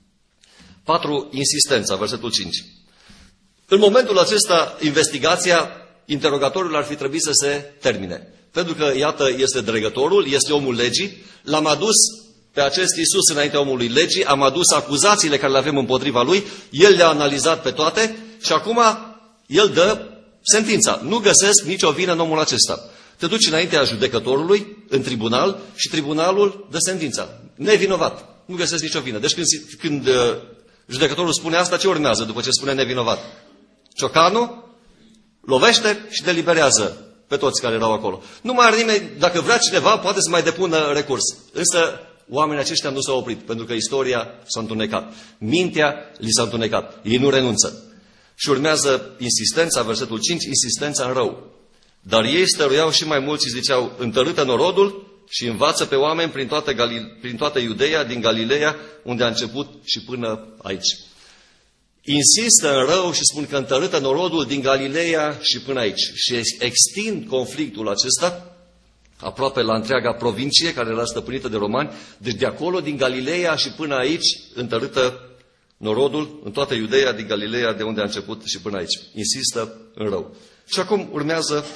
4. Insistența, versetul 5. În momentul acesta, investigația, interogatoriul ar fi trebuit să se termine. Pentru că, iată, este dregătorul, este omul legii, l-am adus pe acest Iisus înaintea omului legii, am adus acuzațiile care le avem împotriva lui, el le-a analizat pe toate și acum el dă sentința. Nu găsesc nicio vină în omul acesta. Te duci înaintea judecătorului, în tribunal, și tribunalul dă sentința. Nevinovat. Nu găsesc nicio vină. Deci când judecătorul spune asta, ce urmează după ce spune nevinovat? Ciocanul lovește și deliberează pe toți care erau acolo. Nu mai are nimeni, dacă vrea cineva, poate să mai depună recurs. Însă oamenii aceștia nu s-au oprit, pentru că istoria s-a întunecat. Mintea li s-a întunecat. Ei nu renunță. Și urmează insistența, versetul 5, insistența în rău. Dar ei stăruiau și mai mulți și ziceau: întărâtă norodul și învață pe oameni prin toată Iudeea, din Galileea, unde a început și până aici. Insistă în rău și spun că întărâtă norodul din Galileea și până aici. Și extind conflictul acesta aproape la întreaga provincie care era stăpânită de romani. Deci de acolo, din Galileea și până aici, întărâtă norodul, în toată Iudeea, din Galileea, de unde a început și până aici. Insistă în rău. Și acum urmează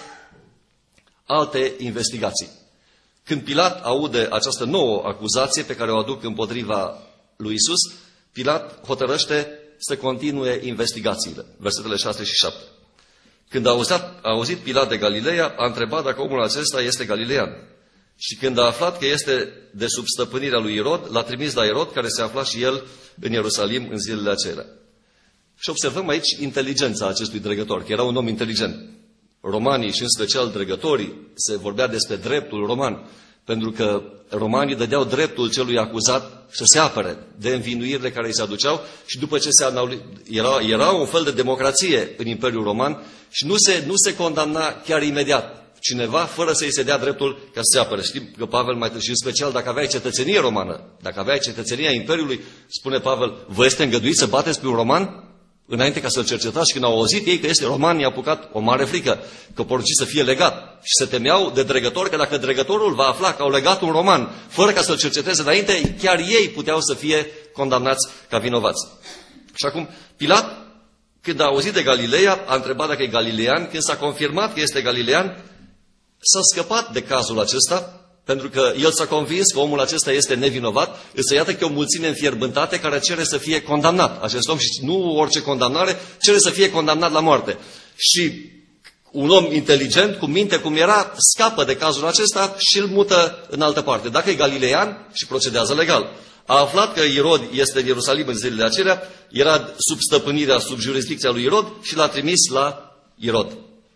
alte investigații. Când Pilat aude această nouă acuzație pe care o aduc împotriva lui Iisus, Pilat hotărăște să continue investigațiile. Versetele 6 și 7. Când a auzit Pilat de Galileea, a întrebat dacă omul acesta este galilean. Și când a aflat că este de sub stăpânirea lui Irod, l-a trimis la Irod, care se afla și el în Ierusalim în zilele acelea. Și observăm aici inteligența acestui dregător, că era un om inteligent. Romanii și în special dregătorii, se vorbea despre dreptul roman, pentru că romanii dădeau dreptul celui acuzat să se apere de învinuirile care îi se aduceau și după ce era un fel de democrație în Imperiul Roman și nu se condamna chiar imediat cineva fără să-i se dea dreptul ca să se apere. Știm că Pavel mai târziu, în special dacă aveai cetățenie romană, dacă aveai cetățenia Imperiului, spune Pavel: vă este îngăduit să bateți pe un roman? Înainte ca să-l cercetați, și când au auzit ei că este roman, i-a apucat o mare frică, că porunci să fie legat. Și se temeau de dregător, că dacă dregătorul va afla că au legat un roman, fără ca să-l cerceteze înainte, chiar ei puteau să fie condamnați ca vinovați. Și acum, Pilat, când a auzit de Galileea, a întrebat dacă e galilean. Când s-a confirmat că este galilean, s-a scăpat de cazul acesta, pentru că el s-a convins că omul acesta este nevinovat, însă iată că o mulțime înfierbântate care cere să fie condamnat. Acest om, și nu orice condamnare, cere să fie condamnat la moarte. Și un om inteligent, cu minte cum era, scapă de cazul acesta și îl mută în altă parte. Dacă e galilean, și procedează legal. A aflat că Irod este în Ierusalim în zilele acelea, era sub stăpânirea, sub jurisdicția lui Irod și l-a trimis la Irod.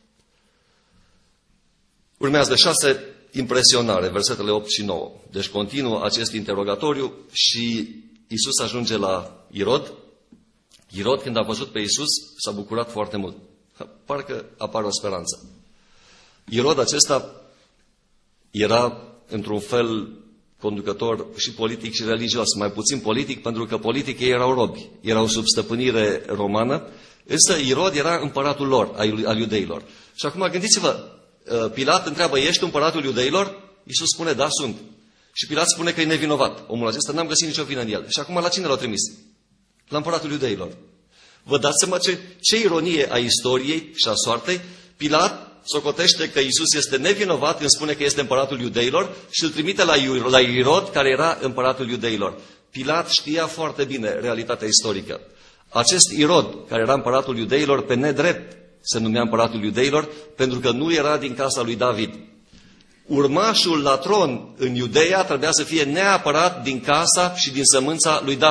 Urmează 6. Impresionare, versetele 8 și 9. Deci continuă acest interogatoriu și Iisus ajunge la Irod. Irod, când a văzut pe Iisus, s-a bucurat foarte mult. Parcă apare o speranță. Irod acesta era, într-un fel, conducător și politic și religios. Mai puțin politic, pentru că politic ei erau robi. Erau sub stăpânire romană. Însă Irod era împăratul lor, al iudeilor. Și acum gândiți-vă, Pilat întreabă: ești împăratul iudeilor? Iisus spune: da, sunt. Și Pilat spune că e nevinovat. Omul acesta, n-am găsit nicio vină în el. Și acum la cine l-au trimis? La împăratul iudeilor. Vă dați seama ce ironie a istoriei și a soartei? Pilat socotește că Iisus este nevinovat când spune că este împăratul iudeilor și îl trimite la Irod, care era împăratul iudeilor. Pilat știa foarte bine realitatea istorică. Acest Irod, care era împăratul iudeilor, pe nedrept se numea împăratul iudeilor, pentru că nu era din casa lui David. Urmașul la tron în Iudeea trebuia să fie neapărat din casa și din sămânța lui David.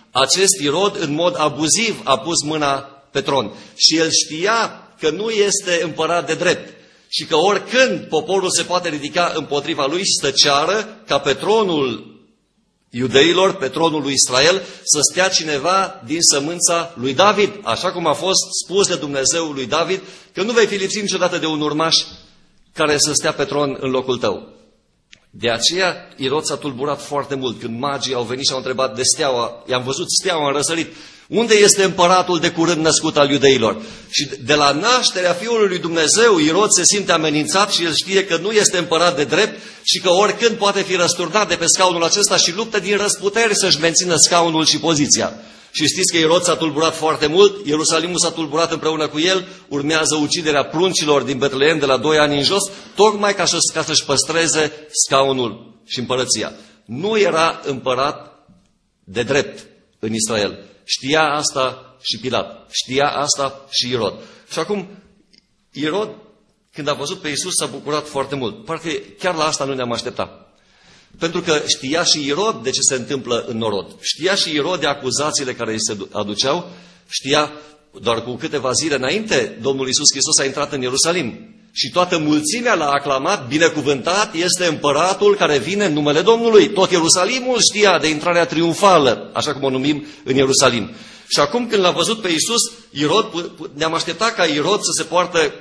Acest Irod, în mod abuziv, a pus mâna pe tron. Și el știa că nu este împărat de drept și că oricând poporul se poate ridica împotriva lui și să ceară ca pe tronul iudeilor, pe tronul lui Israel, să stea cineva din sămânța lui David, așa cum a fost spus de Dumnezeu lui David, că nu vei fi lipsit niciodată de un urmaș care să stea pe tron în locul tău. De aceea Irod s-a tulburat foarte mult când magii au venit și au întrebat de steaua, i-am văzut steaua, am răsărit. Unde este împăratul de curând născut al iudeilor? Și de la nașterea Fiului lui Dumnezeu, Irod se simte amenințat și el știe că nu este împărat de drept și că oricând poate fi răsturnat de pe scaunul acesta și luptă din răzputeri să-și mențină scaunul și poziția. Și știți că Irod s-a tulburat foarte mult, Ierusalimul s-a tulburat împreună cu el, urmează uciderea pruncilor din Betleem de la 2 ani în jos, tocmai ca să-și păstreze scaunul și împărăția. Nu era împărat de drept în Israel. Știa asta și Pilat, știa asta și Irod. Și acum, Irod, când a văzut pe Iisus, s-a bucurat foarte mult. Parcă chiar la asta nu ne-am așteptat. Pentru că știa și Irod de ce se întâmplă în norod. Știa și Irod de acuzațiile care îi se aduceau. Știa, doar cu câteva zile înainte, Domnul Iisus Hristos a intrat în Ierusalim. Și toată mulțimea l-a aclamat, binecuvântat este împăratul care vine în numele Domnului. Tot Ierusalimul știa de intrarea triumfală, așa cum o numim în Ierusalim. Și acum când l-a văzut pe Iisus, Irod, ne-am așteptat ca Irod să se poartă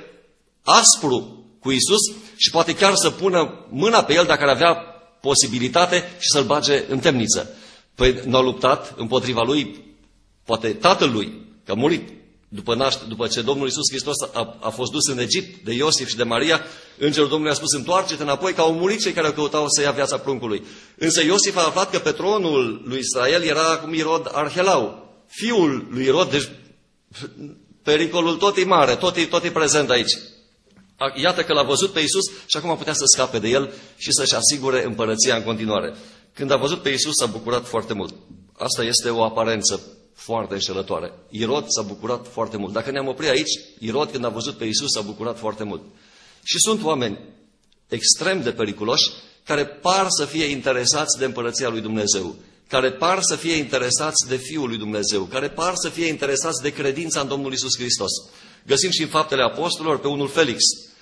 aspru cu Iisus și poate chiar să pună mâna pe el dacă ar avea posibilitate și să-l bage în temniță. Păi n-a luptat împotriva lui, poate tatăl lui, că a murit. După ce Domnul Iisus Hristos a fost dus în Egipt de Iosif și de Maria, Îngerul Domnului a spus, întoarce-te înapoi, că au murit cei care căutau să ia viața pruncului. Însă Iosif a aflat că pe tronul lui Israel era acum Irod Arhelau, fiul lui Irod, deci pericolul tot e mare, tot e prezent aici. Iată că l-a văzut pe Iisus și acum putea să scape de el și să-și asigure împărăția în continuare. Când a văzut pe Iisus, s-a bucurat foarte mult. Asta este o aparență foarte înșelătoare. Irod s-a bucurat foarte mult. Dacă ne-am oprit aici, Irod, când a văzut pe Iisus, s-a bucurat foarte mult. Și sunt oameni extrem de periculoși care par să fie interesați de împărăția lui Dumnezeu, care par să fie interesați de Fiul lui Dumnezeu, care par să fie interesați de credința în Domnul Iisus Hristos. Găsim și în Faptele Apostolilor pe unul Felix,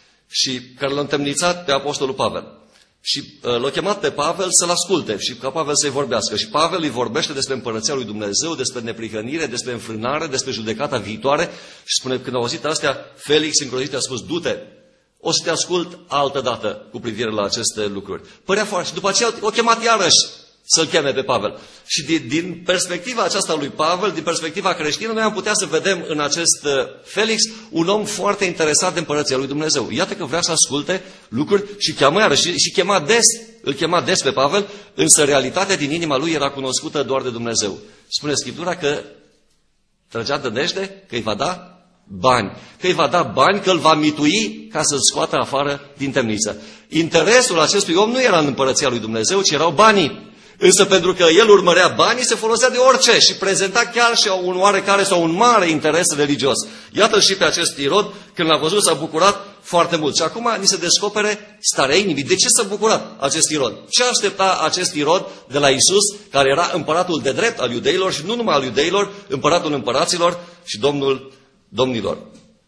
și care l-a întemnițat pe Apostolul Pavel. Și l-a chemat pe Pavel să-l asculte și ca Pavel să-i vorbească. Și Pavel îi vorbește despre împărăția lui Dumnezeu, despre neprihănire, despre înfrânare, despre judecata viitoare. Și spune, când a auzit astea, Felix îngrozit a spus, du-te, o să te ascult altă dată cu privire la aceste lucruri. Părea foarte. Și după aceea o chemat iarăși să-l cheme pe Pavel. Și din perspectiva aceasta lui Pavel, din perspectiva creștină, noi am putea să vedem în acest Felix un om foarte interesat de împărăția lui Dumnezeu. Iată că vrea să asculte lucruri și cheamă iarăși. Și îl chema des pe Pavel, însă realitatea din inima lui era cunoscută doar de Dumnezeu. Spune Scriptura că trăgea de nădejde că îi va da bani. Că îi va da bani, că îl va mitui ca să-l scoată afară din temniță. Interesul acestui om nu era în împărăția lui Dumnezeu, ci erau banii. Însă pentru că el urmărea banii, se folosea de orice și prezenta chiar și un oarecare sau un mare interes religios. Iată și pe acest Irod, când l-a văzut, s-a bucurat foarte mult. Și acum ni se descopere starea inimii. De ce s-a bucurat acest Irod? Ce aștepta acest Irod de la Iisus, care era împăratul de drept al iudeilor și nu numai al iudeilor, împăratul împăraților și domnul domnilor?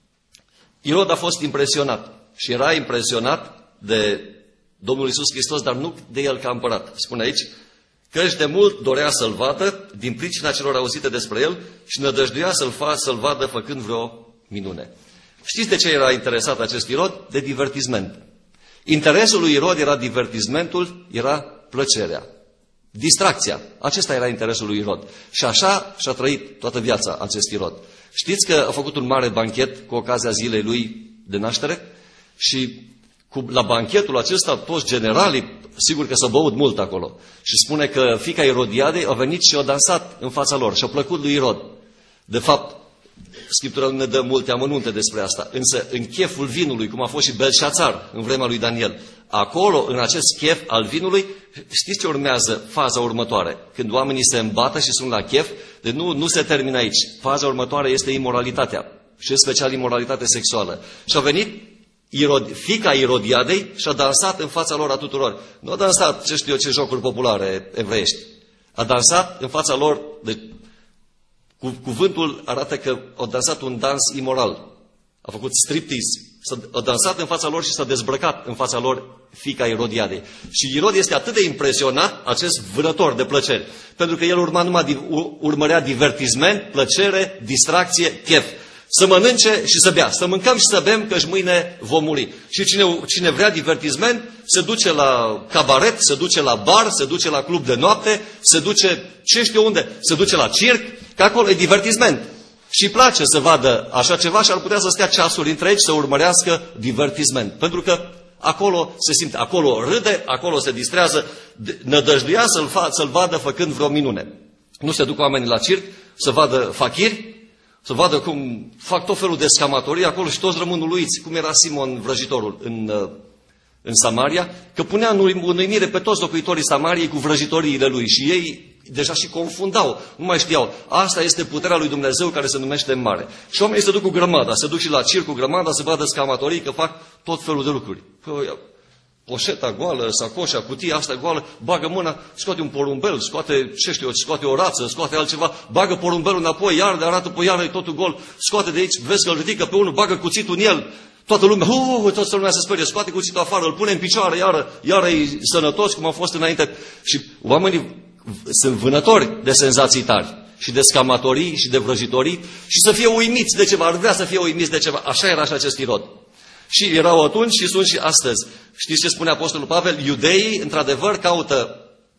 Irod a fost impresionat și era impresionat de Domnul Iisus Hristos, dar nu de el ca împărat. Spune aici, căci de mult dorea să-l vadă din pricina celor auzite despre el și nădăjduia să-l vadă făcând vreo minune. Știți de ce era interesat acest Irod? De divertisment. Interesul lui Irod era divertismentul, era plăcerea, distracția. Acesta era interesul lui Irod. Și așa și-a trăit toată viața acest Irod. Știți că a făcut un mare banchet cu ocazia zilei lui de naștere? Și la banchetul acesta, toți generalii, sigur că s-a băut mult acolo. Și spune că fiica Irodiadei a venit și a dansat în fața lor și a plăcut lui Irod. De fapt, Scriptura nu ne dă multe amănunte despre asta, însă în cheful vinului, cum a fost și Belșațar în vremea lui Daniel, acolo, în acest chef al vinului, știți ce urmează faza următoare? Când oamenii se îmbată și sunt la chef, de nu se termină aici. Faza următoare este imoralitatea și în special imoralitate sexuală. Și a venit fiica Irodiadei și a dansat în fața lor a tuturor. Nu a dansat, ce știu eu, ce jocuri populare evreiești. A dansat în fața lor, de Cuvântul arată că a dansat un dans imoral. A făcut striptease. A dansat în fața lor și s-a dezbrăcat în fața lor fiica Irodiadei. Și Irod este atât de impresionat, acest vânător de plăceri, pentru că el urmărea divertisment, plăcere, distracție, chef. Să mănânce și să bea, să mâncăm și să bem, căci mâine vom muri. Și cine vrea divertisment, se duce la cabaret, se duce la bar, se duce la club de noapte, se duce, ce știu unde, se duce la circ, că acolo e divertisment. Și îi place să vadă așa ceva și ar putea să stea ceasuri întregi să urmărească divertisment. Pentru că acolo se simte, acolo râde, acolo se distrează, nădăjduia să-l vadă făcând vreo minune. Nu se duc oamenii la circ să vadă fachiri, să vadă cum fac tot felul de scamatorii acolo și toți rămân uluiți, cum era Simon vrăjitorul în Samaria, că punea în uimire pe toți locuitorii Samariei cu vrăjitoriile lui și ei deja și confundau, nu mai știau. Asta este puterea lui Dumnezeu care se numește mare. Și oamenii se duc cu grămada, se duc și la circ cu grămada să vadă scamatorii că fac tot felul de lucruri. Poșeta goală, sacoșa, cutia asta goală, bagă mâna, scoate un porumbel, scoate o rață, scoate altceva, bagă porumbelul înapoi, iar de arată pe iară, e totul gol, scoate de aici, vezi că îl ridică pe unul, bagă cuțitul în el, toată lumea se sperie, scoate cuțitul afară, îl pune în picioare, iară e sănătos, cum a fost înainte. Și oamenii sunt vânători de senzații tari și de scamatorii și de vrăjitorii și să fie uimiți de ceva, ar vrea să fie uimiți de ceva. Așa era și acest Irod. Și erau atunci și sunt și astăzi. Știți ce spune Apostolul Pavel? Iudeii, într-adevăr, caută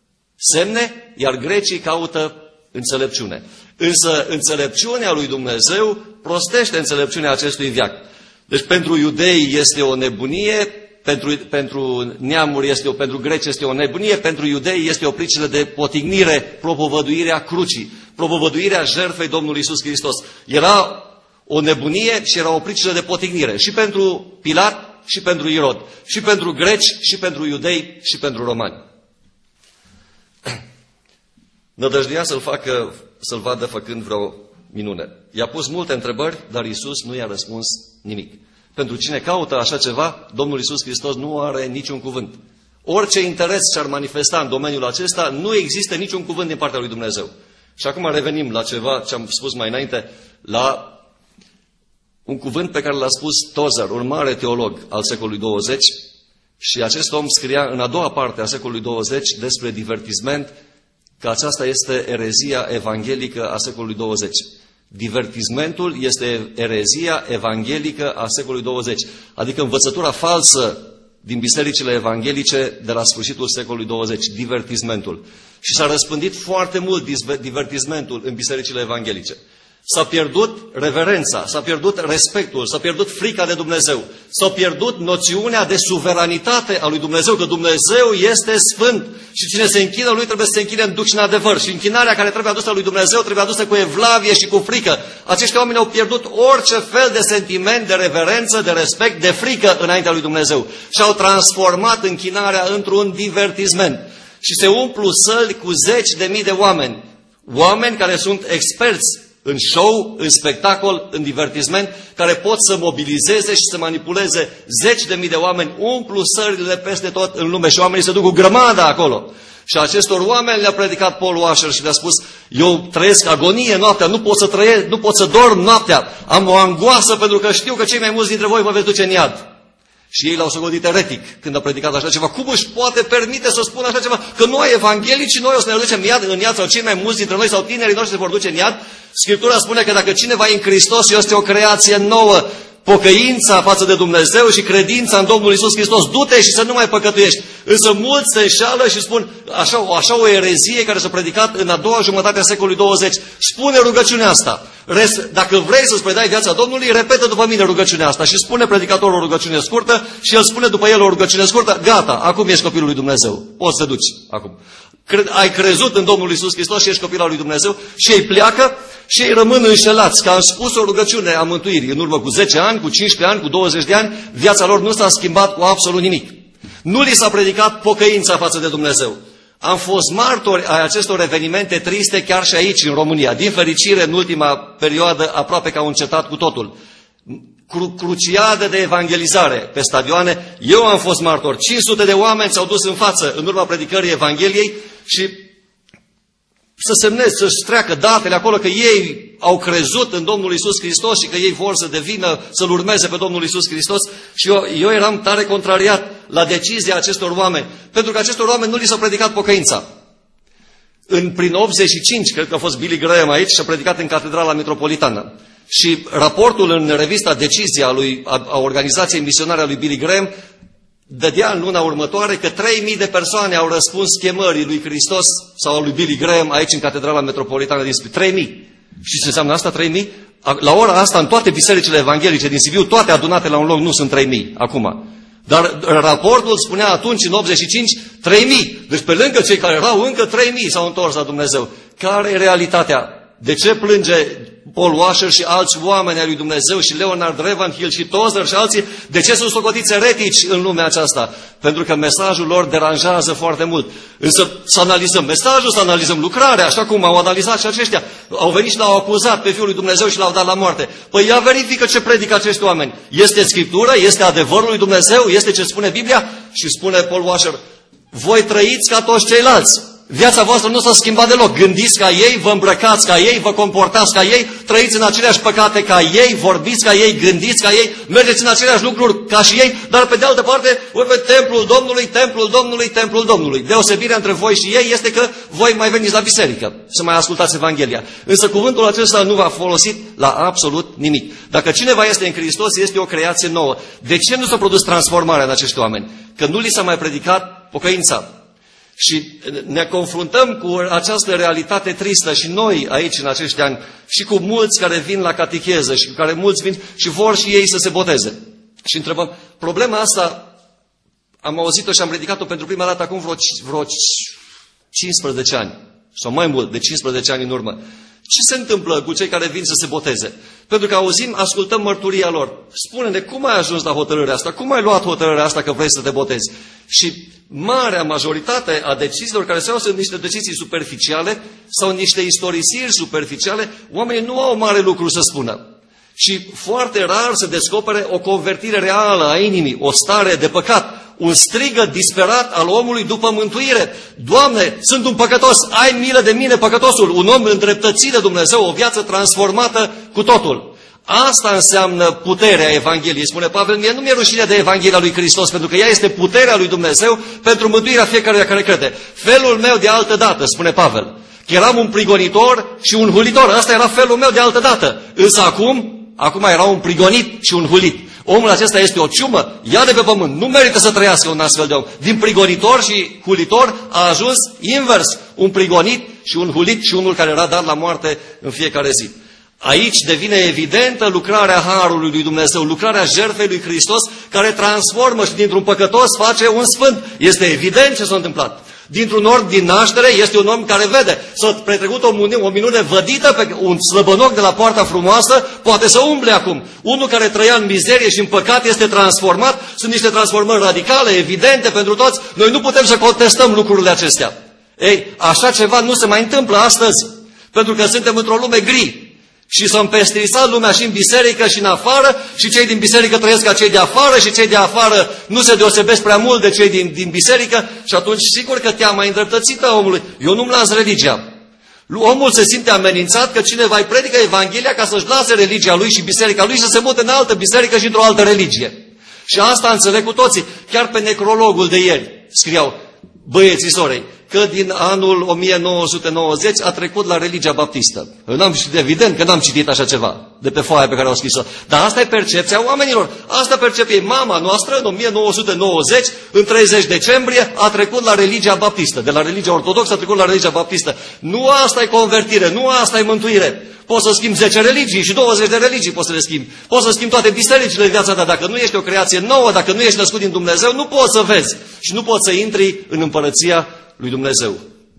semne, iar grecii caută înțelepciune. Însă înțelepciunea lui Dumnezeu prostește înțelepciunea acestui veac. Deci pentru iudei este o nebunie, pentru neamuri pentru greci este o nebunie, pentru iudei este o pricină de potignire, propovăduirea crucii, propovăduirea jertfei Domnului Iisus Hristos. Era o nebunie și era o pricină de potignire și pentru Pilat și pentru Irod, și pentru greci și pentru iudei și pentru romani. Nădăjduia să-l vadă făcând vreo minune. I-a pus multe întrebări, dar Iisus nu i-a răspuns nimic. Pentru cine caută așa ceva, Domnul Iisus Hristos nu are niciun cuvânt. Orice interes ce-ar manifesta în domeniul acesta, nu există niciun cuvânt din partea lui Dumnezeu. Și acum revenim la ceva ce am spus mai înainte, la un cuvânt pe care l-a spus Tozer, un mare teolog al secolului 20, și acest om scria în a doua parte a secolului 20 despre divertisment, că aceasta este erezia evanghelică a secolului 20. Divertismentul este erezia evanghelică a secolului 20, adică învățătura falsă din bisericile evanghelice de la sfârșitul secolului 20, divertismentul. Și s-a răspândit foarte mult divertismentul în bisericile evanghelice. S-a pierdut reverența, s-a pierdut respectul, s-a pierdut frica de Dumnezeu, s-a pierdut noțiunea de suveranitate a lui Dumnezeu, că Dumnezeu este sfânt și cine se închină lui trebuie să se închine în duh și în adevăr. Și închinarea care trebuie adusă lui Dumnezeu trebuie adusă cu evlavie și cu frică. Acești oameni au pierdut orice fel de sentiment, de reverență, de respect, de frică înaintea lui Dumnezeu și au transformat închinarea într-un divertisment. Și se umplu săli cu zeci de mii de oameni, oameni care sunt experți în show, în spectacol, în divertisment, care pot să mobilizeze și să manipuleze zeci de mii de oameni, umplu sările peste tot în lume și oamenii se duc cu grămada acolo. Și acestor oameni le-a predicat Paul Washer și le-a spus: eu trăiesc agonie noaptea, nu pot să dorm noaptea, am o angoasă pentru că știu că cei mai mulți dintre voi vă veți duce în iad. Și ei l-au socotit eretic când a predicat așa ceva. Cum își poate permite să spună așa ceva? Că noi evanghelici, noi o să ne ducem în iad sau cei mai mulți dintre noi sau tinerii noștri se vor duce în iad. Scriptura spune că dacă cineva e în Hristos, este o creație nouă. Pocăința față de Dumnezeu și credința în Domnul Iisus Hristos. Du-te și să nu mai păcătuiești. Însă mulți se înșală și spun așa o erezie care s-a predicat în a doua jumătate a secolului 20. Spune rugăciunea asta. Dacă vrei să-ți predai viața Domnului, repetă după mine rugăciunea asta. Și spune predicatorul o rugăciune scurtă și el spune după el o rugăciune scurtă. Gata, acum ești copilul lui Dumnezeu. Poți să te duci acum. Ai crezut în Domnul Iisus Hristos și ești copilul lui Dumnezeu și ei pleacă și ei rămân înșelați, că am spus o rugăciune a mântuirii. În urmă cu 10 ani, cu 15 ani, cu 20 de ani, viața lor nu s-a schimbat cu absolut nimic. Nu li s-a predicat pocăința față de Dumnezeu. Am fost martori ai acestor evenimente triste chiar și aici, în România. Din fericire, în ultima perioadă, aproape că au încetat cu totul. Cruciadă de evangelizare pe stadioane. Eu am fost martor. 500 de oameni s-au dus în față în urma predicării Evangheliei și să semneze, să-și treacă datele acolo că ei au crezut în Domnul Iisus Hristos și că ei vor să devină, să-L urmeze pe Domnul Iisus Hristos. Și eu eram tare contrariat la decizia acestor oameni, pentru că acestor oameni nu li s-a predicat pocăința. Prin 85, cred că a fost Billy Graham aici și a predicat în Catedrala Metropolitană. Și raportul în revista Decizia a organizației misionare a lui Billy Graham dădea în luna următoare că 3.000 de persoane au răspuns chemării lui Hristos sau lui Billy Graham aici în Catedrala Metropolitană din Sibiu. 3.000. Și ce înseamnă asta, 3.000? La ora asta, în toate bisericile evanghelice din Sibiu, toate adunate la un loc, nu sunt 3.000 acum. Dar raportul spunea atunci, în 85, 3.000. Deci pe lângă cei care erau, încă 3.000 s-au întors la Dumnezeu. Care e realitatea? De ce plânge Paul Washer și alți oameni ai lui Dumnezeu și Leonard Ravenhill și Tozer și alții? De ce sunt socotiți eretici în lumea aceasta? Pentru că mesajul lor deranjează foarte mult. Însă să analizăm mesajul, să analizăm lucrarea, așa cum au analizat și aceștia. Au venit și l-au acuzat pe Fiul lui Dumnezeu și l-au dat la moarte. Păi ia verifică ce predică acești oameni. Este Scriptură? Este adevărul lui Dumnezeu? Este ce spune Biblia? Și spune Paul Washer, voi trăiți ca toți ceilalți. Viața voastră nu s-a schimbat deloc. Gândiți ca ei, vă îmbrăcați ca ei, vă comportați ca ei, trăiți în aceleași păcate ca ei, vorbiți ca ei, gândiți ca ei, mergeți în aceleași lucruri ca și ei, dar pe de altă parte, voi pe templul Domnului, templul Domnului, templul Domnului. Deosebirea între voi și ei este că voi mai veniți la biserică să mai ascultați Evanghelia. Însă cuvântul acesta nu v-a folosit la absolut nimic. Dacă cineva este în Hristos, este o creație nouă. De ce nu s-a produs transformarea în acești oameni? Că nu li s-a mai predicat pocăința. Și ne confruntăm cu această realitate tristă și noi aici în acești ani și cu mulți care vin la catecheză și cu care mulți vin și vor și ei să se boteze. Și întrebăm, problema asta am auzit-o și am ridicat-o pentru prima dată acum vreo 15 ani sau mai mult de 15 ani în urmă. Ce se întâmplă cu cei care vin să se boteze? Pentru că ascultăm mărturia lor. Spune-ne, cum ai ajuns la hotărârea asta? Cum ai luat hotărârea asta că vrei să te botezi? Și marea majoritate a deciziilor care se iau sunt niște decizii superficiale sau niște istorisiri superficiale. Oamenii nu au mare lucru să spună. Și foarte rar se descopere o convertire reală a inimii, o stare de păcat, un strigăt disperat al omului după mântuire. Doamne, sunt un păcătos, ai milă de mine, păcătosul, un om îndreptățit de Dumnezeu, o viață transformată cu totul. Asta înseamnă puterea Evangheliei. Spune Pavel, mie nu mi-e rușine de Evanghelia lui Hristos, pentru că ea este puterea lui Dumnezeu pentru mântuirea fiecăruia care crede. Felul meu de altă dată, spune Pavel, că eram un prigonitor și un hulitor. Asta era felul meu de altă dată. Însă acum era un prigonit și un hulit. Omul acesta este o ciumă, ia de pe pământ, nu merită să trăiască un astfel de om. Din prigonitor și hulitor a ajuns invers, un prigonit și un hulit și unul care era dat la moarte în fiecare zi. Aici devine evidentă lucrarea Harului lui Dumnezeu, lucrarea jertfei lui Hristos, care transformă și dintr-un păcătos face un sfânt. Este evident ce s-a întâmplat. Dintr-un orb din naștere este un om care vede. S-a petrecut o minune vădită pe un slăbănoc de la Poarta Frumoasă, poate să umble acum. Unul care trăia în mizerie și în păcat este transformat. Sunt niște transformări radicale, evidente pentru toți. Noi nu putem să contestăm lucrurile acestea. Ei, așa ceva nu se mai întâmplă astăzi, pentru că suntem într-o lume gri. Și s-a împestrisat lumea și în biserică și în afară și cei din biserică trăiesc ca cei de afară și cei de afară nu se deosebesc prea mult de cei din biserică și atunci sigur că teama îndreptățită a omului. Eu nu-mi las religia. Omul se simte amenințat că cineva îi predică Evanghelia ca să-și lase religia lui și biserica lui și să se mute în altă biserică și într-o altă religie. Și asta înțeleg cu toții. Chiar pe necrologul de ieri scriau băieții sorei că din anul 1990 a trecut la religia baptistă. Evident că n-am citit așa ceva de pe foaia pe care au scris-o. Dar asta e percepția oamenilor. Asta percepie mama noastră în 1990, în 30 decembrie, a trecut la religia baptistă. De la religia ortodoxă a trecut la religia baptistă. Nu asta e convertire, nu asta e mântuire. Poți să schimbi 10 religii și 20 de religii poți să le schimbi. Poți să schimbi toate bisericile în viața ta. Dacă nu ești o creație nouă, dacă nu ești născut din Dumnezeu, nu poți să vezi. Și nu poți să intri în împărăția lui Dumnezeu.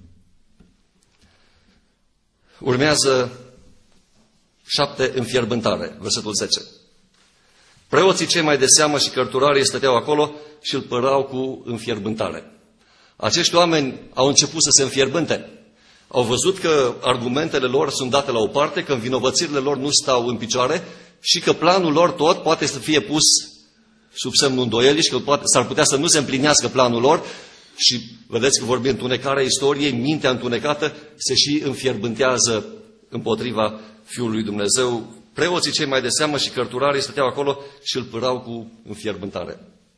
Urmează 7 înfierbântare, versetul 10. Preoții cei mai de seamă și cărturarii stăteau acolo și îl părau cu înfierbântare. Acești oameni au început să se înfierbânte. Au văzut că argumentele lor sunt date la o parte, că învinovățirile lor nu stau în picioare și că planul lor tot poate să fie pus sub semnul îndoielii și că s-ar putea să nu se împlinească planul lor. Și vedeți că vorbim întunecarea istoriei, mintea întunecată se și înfierbântează împotriva Fiului lui Dumnezeu. Preoții cei mai de seamă și cărturarii stăteau acolo și îl pârau cu înfierbântare.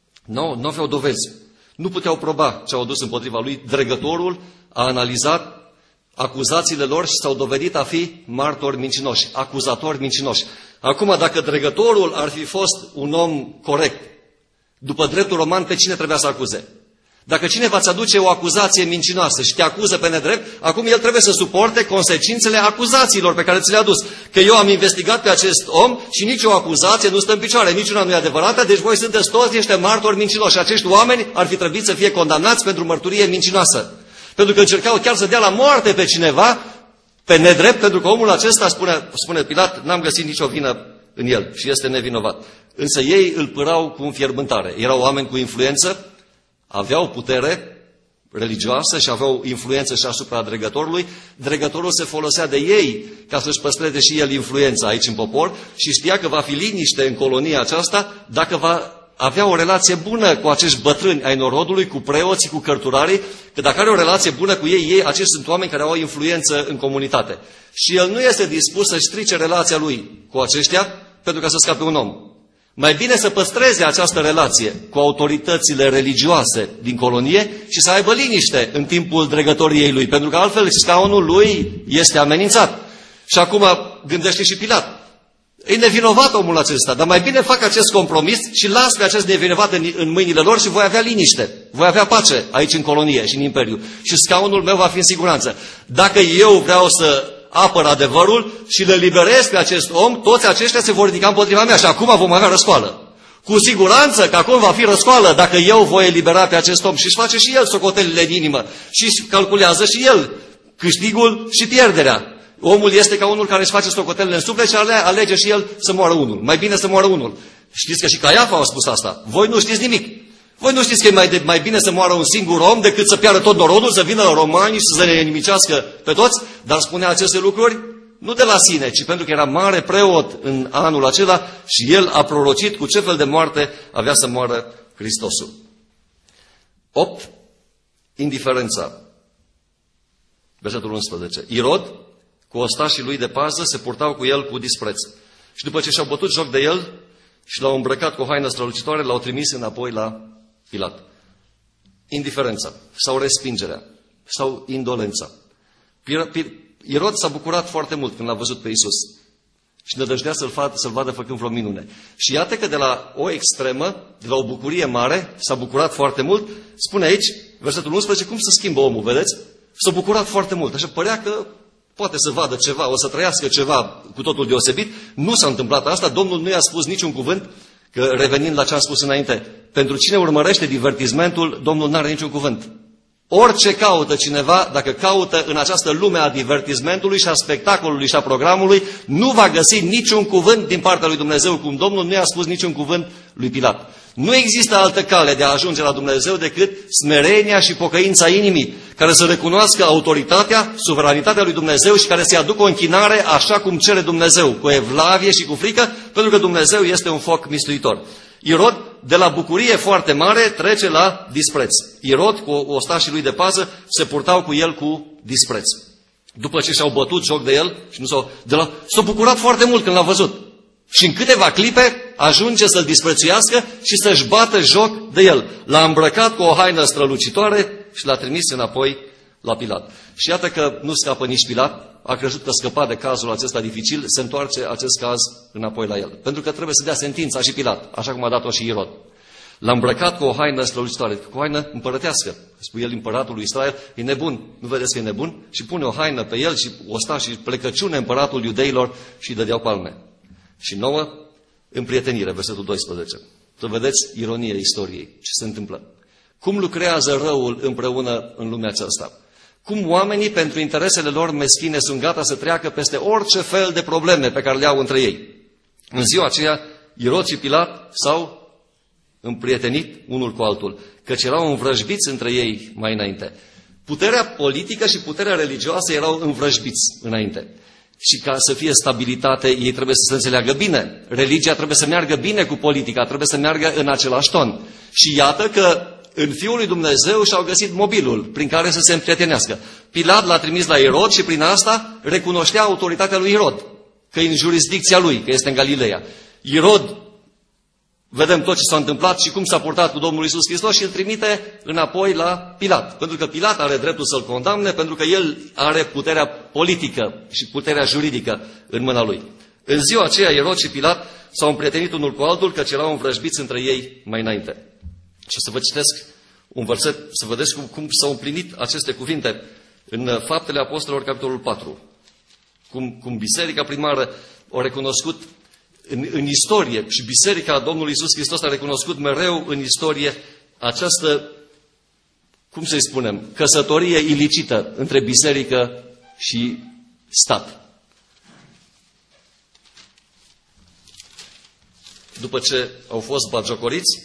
Nu aveau dovezi. Nu puteau proba ce au adus împotriva lui. Dregătorul a analizat acuzațiile lor și s-au dovedit a fi martori mincinoși, acuzatori mincinoși. Acum, dacă dregătorul ar fi fost un om corect, după dreptul roman, pe cine trebuia să acuze? Dacă cineva îți aduce o acuzație mincinoasă și te acuză pe nedrept, acum el trebuie să suporte consecințele acuzațiilor pe care ți le-a adus. Că eu am investigat pe acest om și nicio acuzație nu stă în picioare, niciuna nu e adevărată, deci voi sunteți toți niște martori mincinoși. Acești oameni ar fi trebuit să fie condamnați pentru mărturie mincinoasă. Pentru că încercau chiar să dea la moarte pe cineva pe nedrept, pentru că omul acesta, spune Pilat, n-am găsit nicio vină în el și este nevinovat. Însă ei îl pârau cu înfierbântare. Erau oameni cu influență, aveau putere religioasă și aveau influență și asupra dregătorului. Dregătorul se folosea de ei ca să-și păstreze și el influența aici în popor și știa că va fi liniște în colonia aceasta dacă va avea o relație bună cu acești bătrâni ai norodului, cu preoții, cu cărturarii, că dacă are o relație bună cu ei, aceștia sunt oameni care au influență în comunitate. Și el nu este dispus să strice relația lui cu aceștia pentru ca să scape un om. Mai bine să păstreze această relație cu autoritățile religioase din colonie și să aibă liniște în timpul dregătoriei lui, pentru că altfel scaunul lui este amenințat. Și acum gândește și Pilat. E nevinovat omul acesta, dar mai bine fac acest compromis și las pe acest nevinovat în mâinile lor și voi avea liniște, voi avea pace aici în colonie și în imperiu. Și scaunul meu va fi în siguranță. Dacă eu vreau să apăr adevărul și le liberez pe acest om, toți aceștia se vor ridica împotriva mea și acum vom avea răscoală. Cu siguranță că acum va fi răscoală dacă eu voi elibera pe acest om. Și își face și el socotelile în inimă și calculează și el câștigul și pierderea. Omul este ca unul care își face socotelele în suflet și alege și el să moară unul. Mai bine să moară unul. Știți că și Caiafa a spus asta. Voi nu știți nimic. Voi nu știți că e mai bine să moară un singur om decât să piară tot norodul, să vină romanii și să ne nimicească pe toți? Dar spunea aceste lucruri nu de la sine, ci pentru că era mare preot în anul acela și el a prorocit cu ce fel de moarte avea să moară Hristosul. 8. Indiferența. Versetul 11. Irod, cu ostașii lui de pază, se purtau cu el cu dispreț. Și după ce și-au bătut joc de el și l-au îmbrăcat cu o haină strălucitoare, l-au trimis înapoi la Pilat. Indiferența sau respingerea sau indolența. Irod s-a bucurat foarte mult când l-a văzut pe Iisus și nădăjdea să-l vadă făcând vreo minune. Și iată că de la o extremă, de la o bucurie mare, s-a bucurat foarte mult. Spune aici, versetul 11, cum se schimbă omul, vedeți? S-a bucurat foarte mult. Așa părea că poate să vadă ceva, o să trăiască ceva cu totul deosebit. Nu s-a întâmplat asta. Domnul nu i-a spus niciun cuvânt, că revenind la ce am spus înainte, pentru cine urmărește divertismentul, Domnul n-are niciun cuvânt. Orice caută cineva, dacă caută în această lume a divertismentului și a spectacolului și a programului, nu va găsi niciun cuvânt din partea lui Dumnezeu, cum Domnul nu i-a spus niciun cuvânt lui Pilat. Nu există altă cale de a ajunge la Dumnezeu decât smerenia și pocăința inimii, care să recunoască autoritatea, suveranitatea lui Dumnezeu și care să-i aducă o închinare așa cum cere Dumnezeu, cu evlavie și cu frică, pentru că Dumnezeu este un foc mistuitor. Irod, de la bucurie foarte mare, trece la dispreț. Irod, cu ostașii lui de pază, se purtau cu el cu dispreț. După ce și-au bătut joc de el, și s-au bucurat foarte mult când l-a văzut. Și în câteva clipe ajunge să-l disprețuiască și să-și bată joc de el. L-a îmbrăcat cu o haină strălucitoare și l-a trimis înapoi la Pilat. Și iată că nu scapă nici Pilat, a crezut că scăpa de cazul acesta dificil, se întoarce acest caz înapoi la el. Pentru că trebuie să dea sentința și Pilat, așa cum a dat-o și Irod. L-a îmbrăcat cu o haină strălucitoare, cu o haină împărătească. Spune el împăratul lui Israel, e nebun, nu vedeți că e nebun? Și pune o haină pe el și ostașii plecăciune împăratul iudeilor și îi dădeau palme. Și 9, împrietenire, versetul 12. Să vedeți ironia istoriei, ce se întâmplă. Cum lucrează răul împreună în lumea aceasta? Cum oamenii, pentru interesele lor meschine, sunt gata să treacă peste orice fel de probleme pe care le au între ei. În ziua aceea, Irod și Pilat s-au împrietenit unul cu altul, căci erau învrăjbiți între ei mai înainte. Puterea politică și puterea religioasă erau învrăjbiți înainte. Și ca să fie stabilitate, ei trebuie să se înțeleagă bine. Religia trebuie să meargă bine cu politica, trebuie să meargă în același ton. Și iată că în Fiul lui Dumnezeu și-au găsit mobilul prin care să se împrietenească. Pilat l-a trimis la Irod și prin asta recunoștea autoritatea lui Irod, că e în jurisdicția lui, că este în Galileea. Irod, vedem tot ce s-a întâmplat și cum s-a purtat cu Domnul Iisus Hristos și îl trimite înapoi la Pilat. Pentru că Pilat are dreptul să-l condamne, pentru că el are puterea politică și puterea juridică în mâna lui. În ziua aceea, Irod și Pilat s-au împrietenit unul cu altul, căci erau învrăjbiți între ei mai înainte. Și să vă citesc un verset, să vedeți cum s-au împlinit aceste cuvinte în Faptele Apostolilor, capitolul 4. Cum biserica primară a recunoscut în istorie și biserica Domnului Iisus Hristos a recunoscut mereu în istorie această, cum să-i spunem, căsătorie ilicită între biserică și stat. După ce au fost batjocoriți,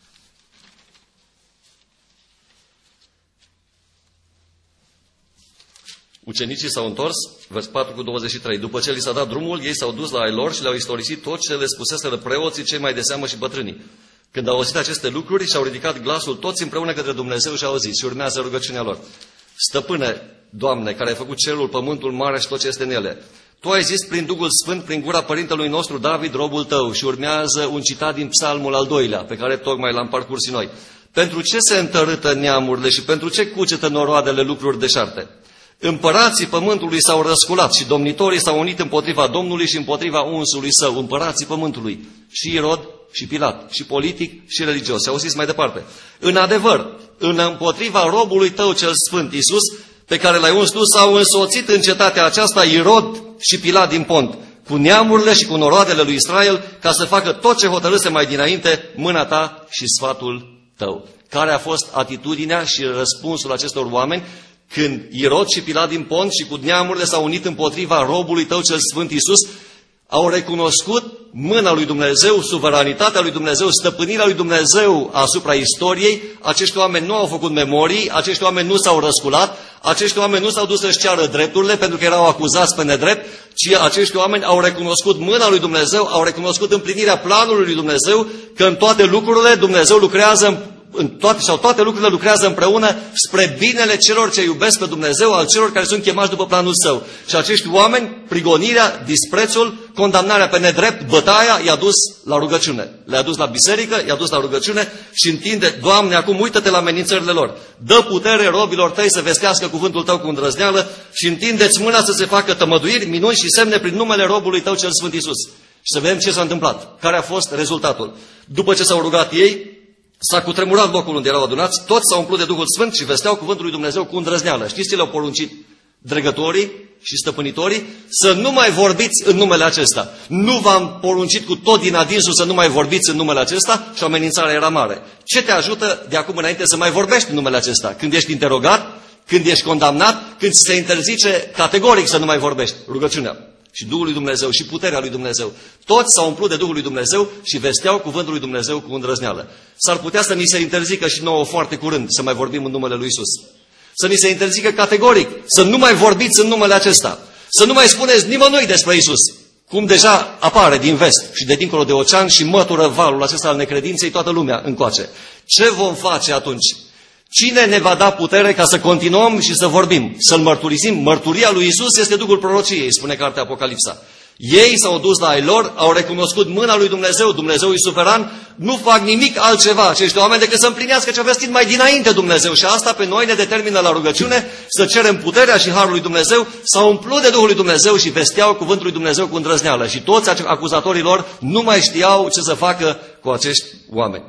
ucenicii s-au întors, vers 4:23. După ce li s-a dat drumul, ei s-au dus la ai lor și le-au istorisit tot ce le spuseseră preoții cei mai de seamă și bătrânii. Când au auzit aceste lucruri, și-au ridicat glasul toți împreună către Dumnezeu și au zis, și urmează rugăciunea lor: Stăpâne, Doamne, care ai făcut cerul, pământul mare și tot ce este în ele, Tu ai zis prin Duhul Sfânt, prin gura părintelui nostru David, robul Tău, și urmează un citat din Psalmul al 2-lea, pe care tocmai l-am parcurs și noi. Pentru ce se întărâtă neamurile și pentru ce cucetă noroadele lucruri deșarte? Împărații pământului s-au răsculat și domnitorii s-au unit împotriva Domnului și împotriva unsului său, împărații pământului, și Irod, și Pilat, și politic, și religios. Și auziți mai departe. În adevăr, împotriva robului Tău cel sfânt, Iisus, pe care l-ai uns Tu, s-au însoțit în cetatea aceasta Irod și Pilat din Pont, cu neamurile și cu noroadele lui Israel, ca să facă tot ce hotărâse mai dinainte mâna Ta și sfatul Tău. Care a fost atitudinea și răspunsul acestor oameni când Irod și Pilat din Pont și cu neamurile s-au unit împotriva robului Tău cel sfânt Iisus? Au recunoscut mâna lui Dumnezeu, suveranitatea lui Dumnezeu, stăpânirea lui Dumnezeu asupra istoriei. Acești oameni nu au făcut memorii, acești oameni nu s-au răsculat, acești oameni nu s-au dus să-și ceară drepturile pentru că erau acuzați pe nedrept, ci acești oameni au recunoscut mâna lui Dumnezeu, au recunoscut împlinirea planului lui Dumnezeu, că în toate lucrurile Dumnezeu lucrează toate lucrurile lucrează împreună spre binele celor ce iubesc pe Dumnezeu, al celor care sunt chemați după planul Său. Și acești oameni, prigonirea, disprețul, condamnarea pe nedrept, bătaia, i-a dus la rugăciune. Le-a dus la biserică, i-a dus la rugăciune și întinde, Doamne, acum uită-te la amenințările lor. Dă putere robilor Tăi să vestească cuvântul Tău cu îndrăzneală și întinde-ți mâna să se facă tămăduiri, minuni și semne prin numele robului Tău cel Sfânt Iisus. Și să vedem ce s-a întâmplat, care a fost rezultatul. După ce s-au rugat ei, s-a cutremurat locul unde erau adunați, toți s-au umplut de Duhul Sfânt și vesteau cuvântul lui Dumnezeu cu îndrăzneală. Știți ce le-au poruncit dregătorii și stăpânitorii? Să nu mai vorbiți în numele acesta. Nu v-am poruncit cu tot din adinsul să nu mai vorbiți în numele acesta? Și amenințarea era mare. Ce te ajută de acum înainte să mai vorbești în numele acesta? Când ești interogat, când ești condamnat, când se interzice categoric să nu mai vorbești. Rugăciunea. Și Duhul lui Dumnezeu și puterea lui Dumnezeu. Toți s-au umplut de Duhul lui Dumnezeu și vesteau cuvântul lui Dumnezeu cu îndrăzneală. S-ar putea să ni se interzică și nouă foarte curând să mai vorbim în numele lui Iisus. Să ni se interzică categoric să nu mai vorbiți în numele acesta. Să nu mai spuneți nimănui despre Iisus. Cum deja apare din vest și de dincolo de ocean și mătură valul acesta al necredinței toată lumea încoace. Ce vom face atunci? Cine ne va da putere ca să continuăm și să vorbim, să-L mărturisim? Mărturia lui Iisus este Duhul prorociei, spune cartea Apocalipsa. Ei s-au dus la ai lor, au recunoscut mâna lui Dumnezeu, Dumnezeu e suveran, nu fac nimic altceva acești oameni decât să împlinească ce a vestit mai dinainte Dumnezeu. Și asta pe noi ne determină la rugăciune, să cerem puterea și harul lui Dumnezeu, s-au umplut de Duhul lui Dumnezeu și vesteau cuvântul lui Dumnezeu cu îndrăzneală. Și toți acuzatorii lor nu mai știau ce să facă cu acești oameni.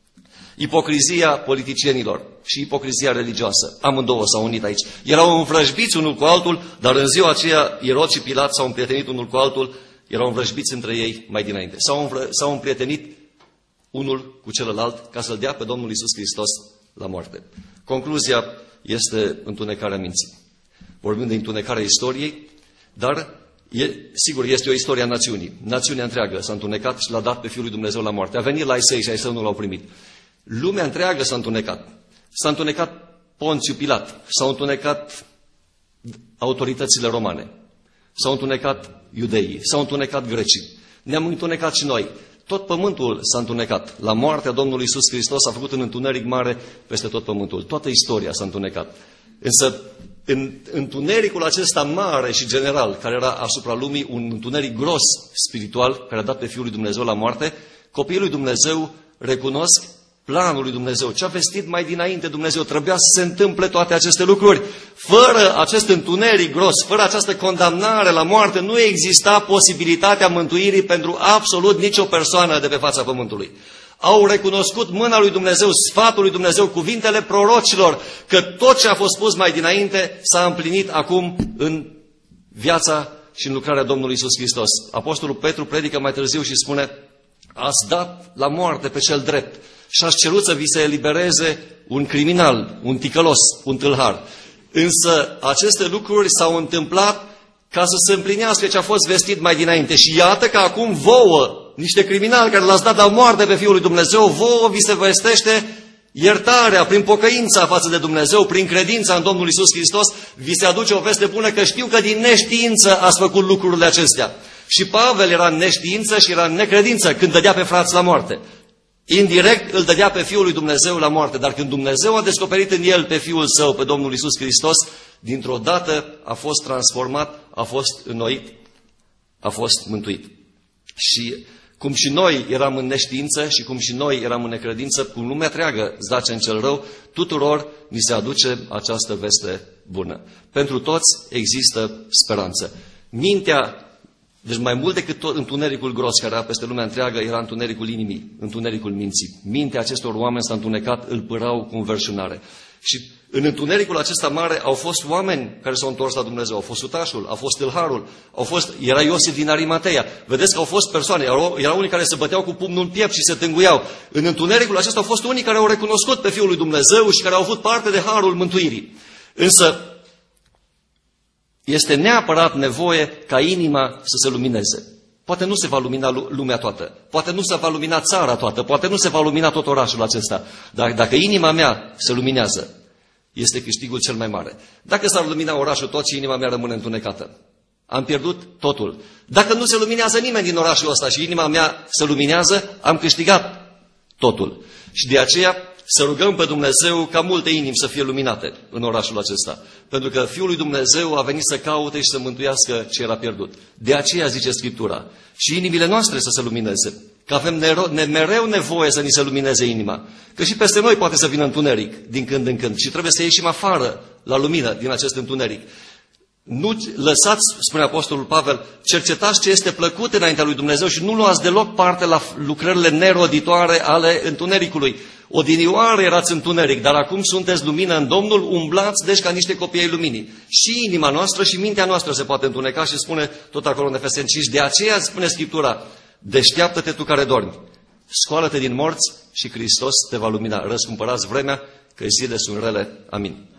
Ipocrizia politicienilor și ipocrizia religioasă. Amândouă s-au unit aici. Erau învrăjbiți unul cu altul, dar în ziua aceea Irod și Pilat s-au împrietenit unul cu altul, erau învrăjbiți între ei mai dinainte. S-au împrietenit unul cu celălalt ca să-L dea pe Domnul Iisus Hristos la moarte. Concluzia este întunecarea minții. Vorbim de întunecarea istoriei, dar sigur, este o istorie a națiunii. Națiunea întreagă s-a întunecat și l-a dat pe Fiul lui Dumnezeu la moarte. A venit la ai săi și ai săi nu l-au primit. Lumea întreagă s-a întunecat. S-a întunecat Ponțiu Pilat, s-au întunecat autoritățile romane, s-au întunecat iudeii, s-au întunecat grecii. Ne-am întunecat și noi. Tot pământul s-a întunecat. La moartea Domnului Iisus Hristos a făcut un întuneric mare peste tot pământul. Toată istoria s-a întunecat. Însă, în întunericul acesta mare și general, care era asupra lumii, un întuneric gros spiritual, care a dat pe Fiul lui Dumnezeu la moarte, copiii lui Dumnezeu recunosc planul lui Dumnezeu. Ce a vestit mai dinainte Dumnezeu? Trebuia să se întâmple toate aceste lucruri. Fără acest întuneric gros, fără această condamnare la moarte, nu exista posibilitatea mântuirii pentru absolut nicio persoană de pe fața pământului. Au recunoscut mâna lui Dumnezeu, sfatul lui Dumnezeu, cuvintele prorocilor, că tot ce a fost spus mai dinainte s-a împlinit acum în viața și în lucrarea Domnului Iisus Hristos. Apostolul Petru predică mai târziu și spune: ați dat la moarte pe cel drept și ați cerut să vi se elibereze un criminal, un ticălos, un tâlhar. Însă aceste lucruri s-au întâmplat ca să se împlinească ce a fost vestit mai dinainte. Și iată că acum vouă, niște criminali care l-ați dat la moarte pe Fiul lui Dumnezeu, vouă vi se vestește iertarea prin pocăința față de Dumnezeu, prin credința în Domnul Iisus Hristos, vi se aduce o veste bună că știu că din neștiință ați făcut lucrurile acestea. Și Pavel era în neștiință și era în necredință când dădea pe frați la moarte. Indirect îl dădea pe Fiul lui Dumnezeu la moarte, dar când Dumnezeu a descoperit în el pe Fiul Său, pe Domnul Iisus Hristos, dintr-o dată a fost transformat, a fost înnoit, a fost mântuit. Și cum și noi eram în neștiință și cum și noi eram în necredință, cum lumea întreagă zace în cel rău, tuturor ni se aduce această veste bună. Pentru toți există speranță. Mintea, deci mai mult decât tot întunericul gros care era peste lumea întreagă, era întunericul inimii, întunericul minții. Mintea acestor oameni s-a întunecat, îl părau cu înverșunare. Și în întunericul acesta mare au fost oameni care s-au întors la Dumnezeu. Au fost sutașul, a fost tâlharul, era Iosif din Arimateia. Vedeți că au fost persoane, erau unii care se băteau cu pumnul în piept și se tânguiau. În întunericul acesta au fost unii care au recunoscut pe Fiul lui Dumnezeu și care au avut parte de harul mântuirii. Însă este neapărat nevoie ca inima să se lumineze. Poate nu se va lumina lumea toată, poate nu se va lumina țara toată, poate nu se va lumina tot orașul acesta, dar dacă inima mea se luminează, este câștigul cel mai mare. Dacă s-ar lumina orașul tot și inima mea rămâne întunecată, am pierdut totul. Dacă nu se luminează nimeni din orașul ăsta și inima mea se luminează, am câștigat totul. Și de aceea să rugăm pe Dumnezeu ca multe inimi să fie luminate în orașul acesta. Pentru că Fiul lui Dumnezeu a venit să caute și să mântuiască ce era pierdut. De aceea zice Scriptura, și inimile noastre să se lumineze. Că avem mereu nevoie să ni se lumineze inima. Că și peste noi poate să vină întuneric din când în când și trebuie să ieșim afară la lumină din acest întuneric. Nu lăsați, spune Apostolul Pavel, cercetați ce este plăcut înaintea lui Dumnezeu și nu luați deloc parte la lucrările neroditoare ale întunericului. Odinioară erați întuneric, dar acum sunteți lumină în Domnul, umblați deci ca niște copii ai luminii. Și inima noastră și mintea noastră se poate întuneca și spune tot acolo în Efeseni 5. De aceea spune Scriptura, deșteaptă-te tu care dormi, scoală-te din morți și Hristos te va lumina. Răscumpărați vremea, că zile sunt rele. Amin.